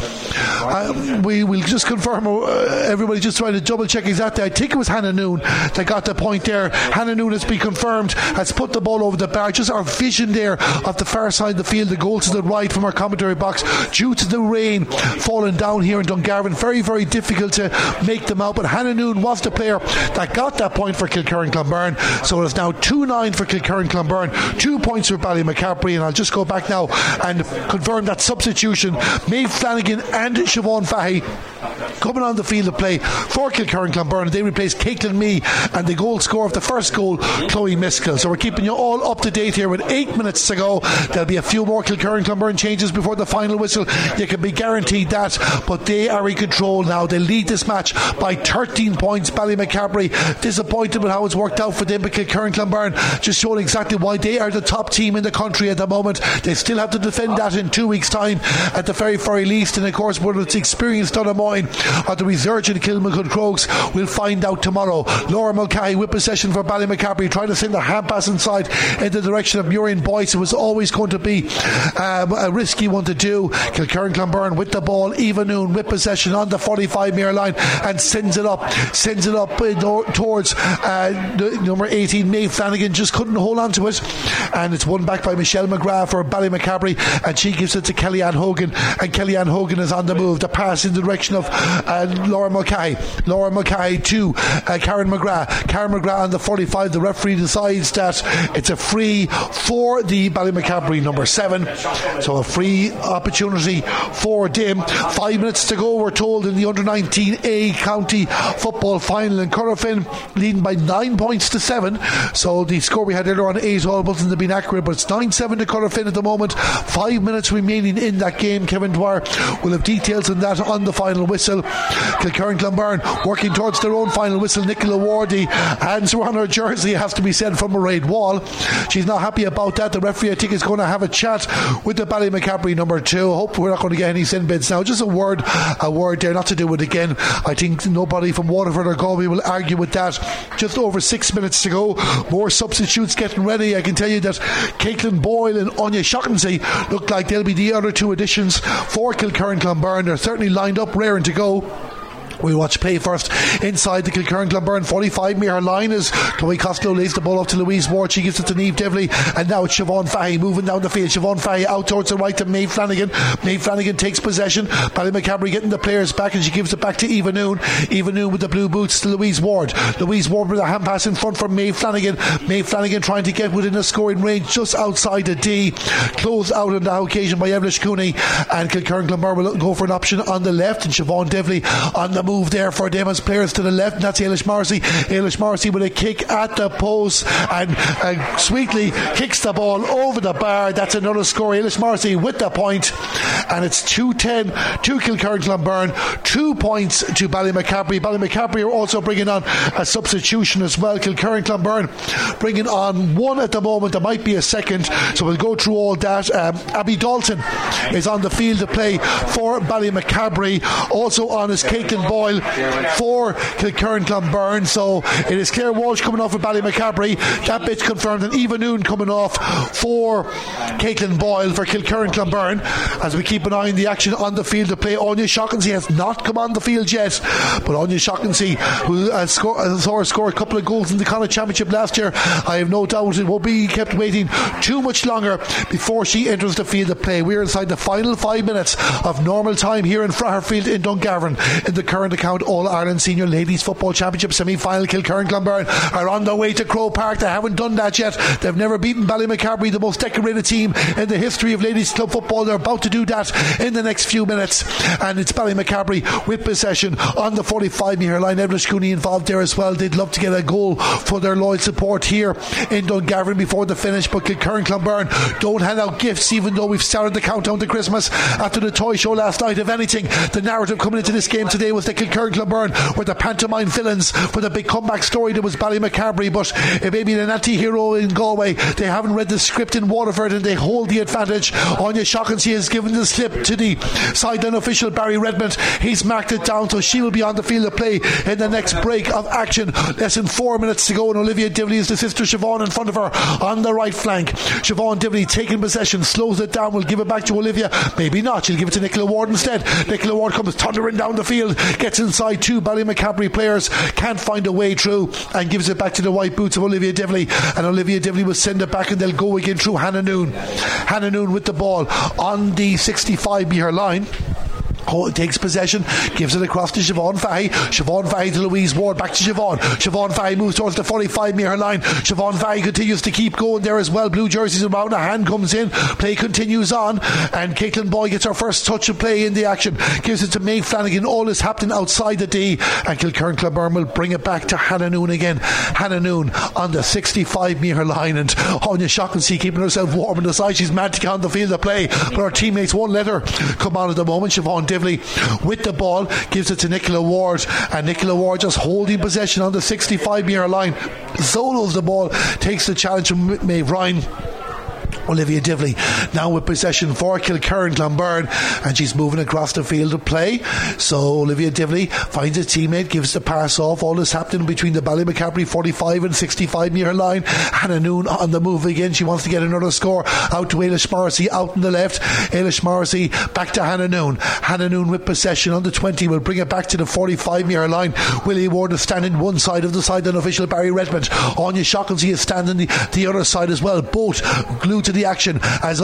and we will just confirm. Everybody just trying to double check exactly. I think it was Hannah Noon that got the point there. Hannah Noon has been confirmed, has put the ball over the bar. Just our vision there of the far side of the field, the goal to the right from our commentary box, due to the rain falling down here in Dungarvan. Very, very difficult to make them out, but Hannah Noon was the player that got that point for Kilkerran-Clonberne. So it's now 2-9 for Kilkerran-Clonberne, 2 points for Ballymacabry. And I'll just go back now and confirm that substitution. Maeve Flanagan and Siobhan Fahey coming on the field of play for Kilkerran-Clonberne. They replace Caitlin Mee, and the goal scorer of the first goal, Chloe Miskell. So we're keeping you all up to date here with 8 minutes to go. There'll be a few more Kilkerran-Clonberne changes before the final whistle. You can be guaranteed that, but they are in control now. They lead this match by 13 points. Ballymacabry disappointed with how it's worked out for them, but Kilkerran-Clonberne just showing exactly why they are the top team in the country at the moment. They still have to defend that in 2 weeks time at the very, very least. And of course, whether it's experienced Donamoyne or the resurgent Kilmacud Crokes, we'll find out tomorrow. Laura Mulcahy with possession for Ballymacabry, trying to send a hand pass inside in the direction of Muriel Boyce. It was always going to be a risky one to do. Kilkerran-Clonberne with the ball. Eva Noon with possession on the 45-metre line and sends it up towards number 18, Maeve Flanagan. Just couldn't hold on to it, and it's won back by Michelle McGrath for Ballymacabry, and she gives it to Kellyanne Hogan, and Kellyanne Hogan is on the move. The pass in the direction of Laura Mackay to Karen McGrath. Karen McGrath on the 45. The referee decides that it's a free for the Ballymacabry number 7, so a free opportunity for them. 5 minutes to go, we're told, in the under 19A county football final in Corofin, leading by 9 points to 7. So the score we had earlier on 8 all wasn't have been accurate, but it's 9-7 to Corofin at the moment. 5 minutes remaining in that game. Kevin Dwyer will have details on that on the final whistle. Kilkerran Clonberne working towards their own final whistle. Nicola Wardy, hands are on her jersey, has to be said, from Mairead Wall. She's not happy about that. The referee, I think, is going to have a chat with the Ballymacabry number 2. Hope we're not going to get any sin bids now. Just a word there, not to do it again. I think nobody from Waterford or Galway will argue with that. Just over 6 minutes to go. More substitutes getting ready. I can tell you that Caitlin Boyle and Anya Shaughnessy look like they'll be the other 2 additions for Kilkerran Clonberne. They're certainly lined up, raring to go. We'll watch play first inside the Kilkerran Clonberne 45 metre line as Chloe Costello lays the ball up to Louise Ward. She gives it to Niamh Devlin, and now it's Siobhan Fahey moving down the field. Siobhan Fahey out towards the right to Maeve Flanagan. Maeve Flanagan takes possession. Ballymacabry getting the players back, and she gives it back to Eva Noon. Eva Noon with the blue boots to Louise Ward. Louise Ward with a hand pass in front for Maeve Flanagan. Maeve Flanagan trying to get within a scoring range just outside the D. Closed out on that occasion by Eilish Cooney, and Kilkerran Clonberne will go for an option on the left, and Siobhan Devlin on the move there for them as players to the left, and that's Eilish Morrissey. Eilish Morrissey with a kick at the post, and sweetly kicks the ball over the bar. That's another score. Eilish Morrissey with the point, and it's 2-10 to Kilkerran Clonberne, 2 points to Ballymacabry. Ballymacabry are also bringing on a substitution as well. Kilkerran Clonberne bringing on 1 at the moment. There might be a second, so we'll go through all that. Abby Dalton is on the field to play for Ballymacabry. Also on is Caitlin Boyle for Kilkerran Clonberne. So it is Claire Walsh coming off with Ballymacabry. That bit's confirmed, and Eva Noon coming off for Caitlin Boyle for Kilkerran Clonberne. As we keep an eye on the action on the field to play, Anya Shaughnessy has not come on the field yet, but Anya Shaughnessy, who saw her score a couple of goals in the Connacht Championship last year, I have no doubt it will be kept waiting too much longer before she enters the field to play. We're inside the final 5 minutes of normal time here in Fraherfield in Dungarvan in the current account All-Ireland Senior Ladies Football Championship semi-final. Kilkerran Clonberne are on their way to Croke Park. They haven't done that yet. They've never beaten Ballymacabry, the most decorated team in the history of ladies club football. They're about to do that in the next few minutes, and it's Ballymacabry with possession on the 45 metre line. Eilish Cooney involved there as well. They'd love to get a goal for their loyal support here in Dungarvan before the finish, but Kilkerran Clonberne don't hand out gifts, even though we've started the countdown to Christmas after the toy show last night. If anything, the narrative coming into this game today was that Kilkerran Clonberne were the pantomime villains for the big comeback story that was Ballymacabry, but maybe an anti-hero in Galway. They haven't read the script in Waterford, and they hold the advantage. Anya Shaughnessy has given the slip to the sideline official Barry Redmond. He's marked it down, so she will be on the field of play in the next break of action. Less than 4 minutes to go, and Olivia Divney is the sister Siobhan in front of her on the right flank. Siobhan Divney taking possession, slows it down, will give it back to Olivia. Maybe not, she'll give it to Nicola Ward instead. Nicola Ward comes thundering down the field, gets inside 2 Ballymacabry players, can't find a way through, and gives it back to the white boots of Olivia Divney, and Olivia Divney will send it back, and they'll go again through Hannah Noon. Hannah Noon with the ball on the 65 metre line. Takes possession, gives it across to Siobhan Fahey. Siobhan Fahey to Louise Ward, back to Siobhan. Siobhan Fahey moves towards the 45 metre line. Siobhan Fahey continues to keep going there as well. Blue jerseys around, a hand comes in, play continues on, and Caitlin Boy gets her first touch of play in the action, gives it to Maeve Flanagan. All is happening outside the D, and Kilkerran Clonberne will bring it back to Hannah Noon again. Hannah Noon on the 65 metre line, and Anya Shaughnessy keeping herself warm on the side. She's mad to get on the field to play, but her teammates won't let her come on at the moment. Siobhan Divney with the ball gives it to Nicola Ward, and Nicola Ward just holding possession on the 65 metre line, solos the ball, takes the challenge from Maeve Ryan. Olivia Divney now with possession for Kilkerran Clonberne, and she's moving across the field to play. So Olivia Divney finds a teammate, gives the pass off. All is happening between the Ballymacabry 45 and 65 metre line. Hannah Noon on the move again. She wants to get another score. Out to Eilish Morrissey out on the left. Eilish Morrissey back to Hannah Noon. Hannah Noon with possession on the 20 will bring it back to the 45 metre line. Willie Ward is standing one side of the sideline official Barry Redmond. Anya Shaughnessy is standing the other side as well. Both glued to into the action as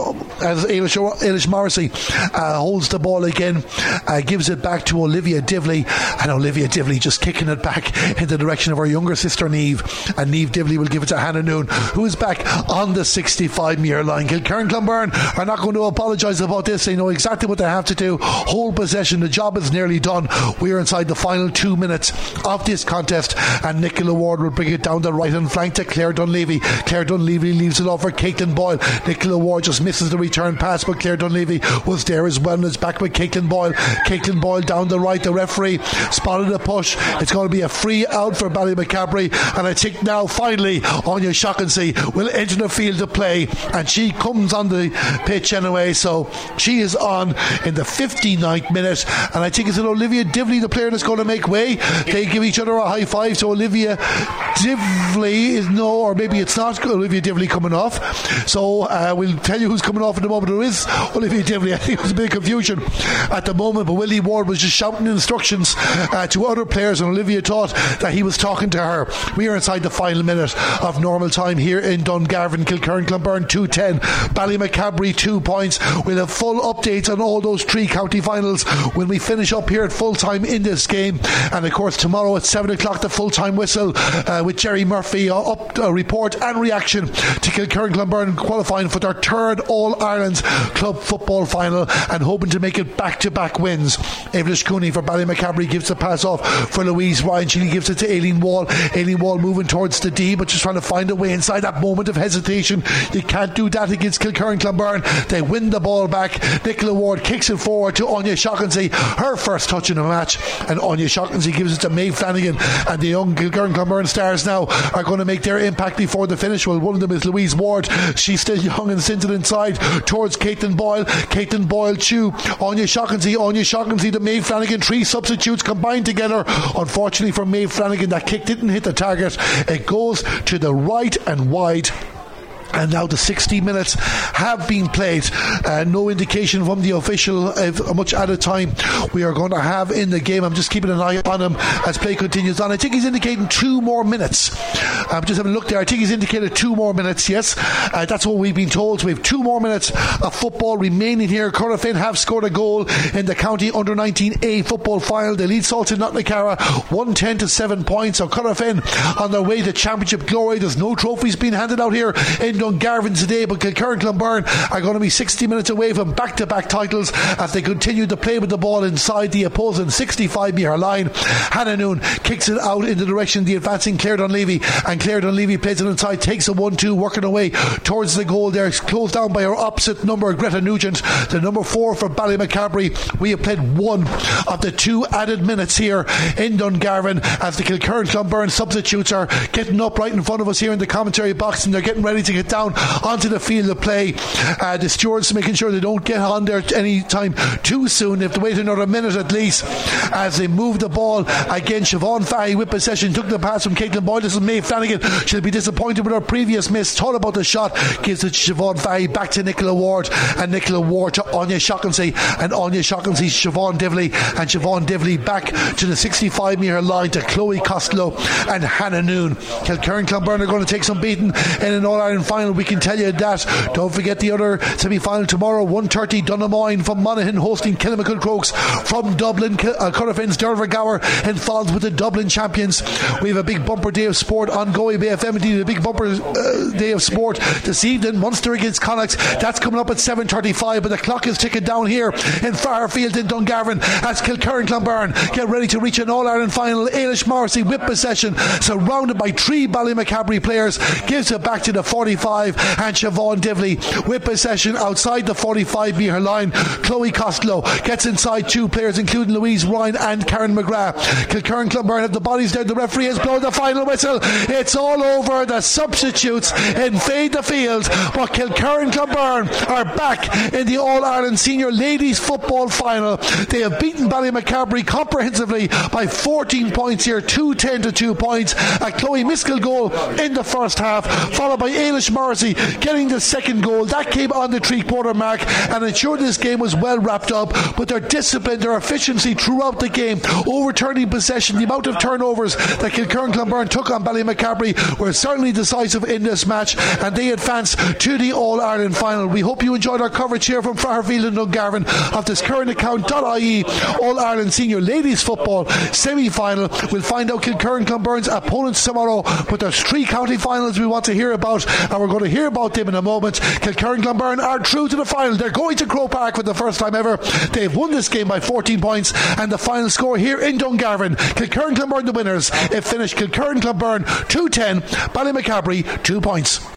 Ailish Morrissey holds the ball again, gives it back to Olivia Divley, and Olivia Divley just kicking it back in the direction of her younger sister Niamh, and Niamh Divley will give it to Hannah Noon, who is back on the 65-metre line. Kilkerran Clonberne are not going to apologise about this. They know exactly what they have to do. Hold possession. The job is nearly done. We are inside the final 2 minutes of this contest, and Nicola Ward will bring it down the right hand flank to Claire Dunleavy. Claire Dunleavy leaves it off for Caitlin Boyle. Nicola Ward just misses the return pass, but Claire Dunleavy was there as well, and it's back with Caitlin Boyle. Caitlin Boyle down the right. The referee spotted a push. It's going to be a free out for Ballymacabry, and I think now finally Anya Shaughnessy will enter the field of play, and she comes on the pitch anyway, so she is on in the 59th minute, and I think it's Olivia Divley, the player that's going to make way. They give each other a high five, so Olivia Divley is or maybe it's not Olivia Divley coming off, so we'll tell you who's coming off in the moment. Who is Olivia Divley? I think there's a bit of confusion at the moment, but Willie Ward was just shouting instructions to other players, and Olivia thought that he was talking to her. We are inside the final minute of normal time here in Dungarvan. Kilkerran Clonberne 2-10, Ballymacabry 2 points. We'll have full updates on all those 3 county finals when we finish up here at full time in this game, and of course tomorrow at 7 o'clock the full time whistle with Jerry Murphy report and reaction to Kilkerran Clonberne qualifying for their 3rd All-Ireland club football final and hoping to make it back-to-back wins. Eilish Cooney for Ballymacabry gives the pass off for Louise Ryan. She gives it to Aileen Wall. Aileen Wall moving towards the D, but just trying to find a way inside that moment of hesitation. You can't do that against Kilkerran Clonberne. They win the ball back. Nicola Ward kicks it forward to Anya Shaughnessy, her first touch in the match, and Anya Shaughnessy gives it to Maeve Flanagan, and the young Kilkerran Clonberne stars now are going to make their impact before the finish. Well, one of them is Louise Ward. She's still young and sends it inside towards Caitlin Boyle. Caitlin Boyle to Anya Shaughnessy to Maeve Flanagan. 3 substitutes combined together. Unfortunately for Maeve Flanagan, that kick didn't hit the target. It goes to the right and wide. And now the 60 minutes have been played. No indication from the official of how much added time we are going to have in the game. I'm just keeping an eye on him as play continues on. I think he's indicating 2 more minutes. I'm just having a look there. I think he's indicated 2 more minutes, yes. That's what we've been told. So we have 2 more minutes of football remaining here. Corofin have scored a goal in the county under-19A football final. They lead Salton Knocknacarra 110 to 7 points. So Corofin on their way to championship glory. There's no trophies being handed out here in Dungarvan today, but Kilkerran Clonberne are going to be 60 minutes away from back-to-back titles as they continue to play with the ball inside the opposing 65-metre line. Hannah Noon kicks it out in the direction of the advancing Claire Dunleavy, and Claire Dunleavy plays it inside, takes a 1-2, working away towards the goal there. It's closed down by her opposite number, Greta Nugent, the number 4 for Ballymacabry. We have played 1 of the 2 added minutes here in Dungarvan as the Kilkerran Clonberne substitutes are getting up right in front of us here in the commentary box, and they're getting ready to get down onto the field of play. The stewards making sure they don't get on there any time too soon. They have to wait another minute at least as they move the ball. Again, Siobhan Fahy with possession, took the pass from Caitlin Boyle. This is Maeve Flanagan. She'll be disappointed with her previous miss. Thought about the shot, gives it to Siobhan Fahy, back to Nicola Ward, and Nicola Ward to Anya Shaughnessy, and Anya Shaughnessy Siobhan Divley, and Siobhan Divley back to the 65-metre line to Chloe Costello and Hannah Noon. Kilkerran Clonberne are going to take some beating in an All-Ireland final, we can tell you that. Don't forget the other semi-final tomorrow, 1:30, Donamoyne from Monaghan hosting Kilmacoll Crokes from Dublin. Corofin's Derva Gower and Falls with the Dublin champions. We have a big bumper day of sport on Galway Bay FM. Indeed, a big bumper day of sport this evening. Munster against Connacht. That's coming up at 7:35, but the clock is ticking down here in Fairfield in Dungarvan as Kilkerran Clonberne get ready to reach an All-Ireland final. Ailish Morrissey with possession, surrounded by 3 Ballymacabry players, gives it back to the 45, and Siobhan Divley with possession outside the 45-metre line. Chloe Costello gets inside 2 players, including Louise Ryan and Karen McGrath. Kilkerran Clonberne have the bodies there. The referee has blown the final whistle. It's all over. The substitutes invade the field, but Kilkerran Clonberne are back in the All-Ireland Senior Ladies Football Final. They have beaten Ballymacabry comprehensively by 14 points here, 2-10 to 2 points. A Chloe Miskell goal in the first half, followed by Ailish Morrissey getting the second goal. That came on the 3-quarter mark and ensured this game was well wrapped up. But their discipline, their efficiency throughout the game, overturning possession, the amount of turnovers that Kilkerran-Clonberne took on Ballymacarbery were certainly decisive in this match, and they advanced to the All-Ireland final. We hope you enjoyed our coverage here from Farfield and Dungarvan of this currentaccount.ie All-Ireland Senior Ladies Football semi-final. We'll find out Kilkerran-Clonberne's opponents tomorrow, but there's 3 county finals we want to hear about, and we're going to hear about them in a moment. Kilkerran-Clonberne are through to the final. They're going to Croke Park for the first time ever. They've won this game by 14 points, and the final score here in Dungarvan, Kilkerran-Clonberne the winners. It finished Kilkerran-Clonberne 2-10, Ballymacarbery 2 points.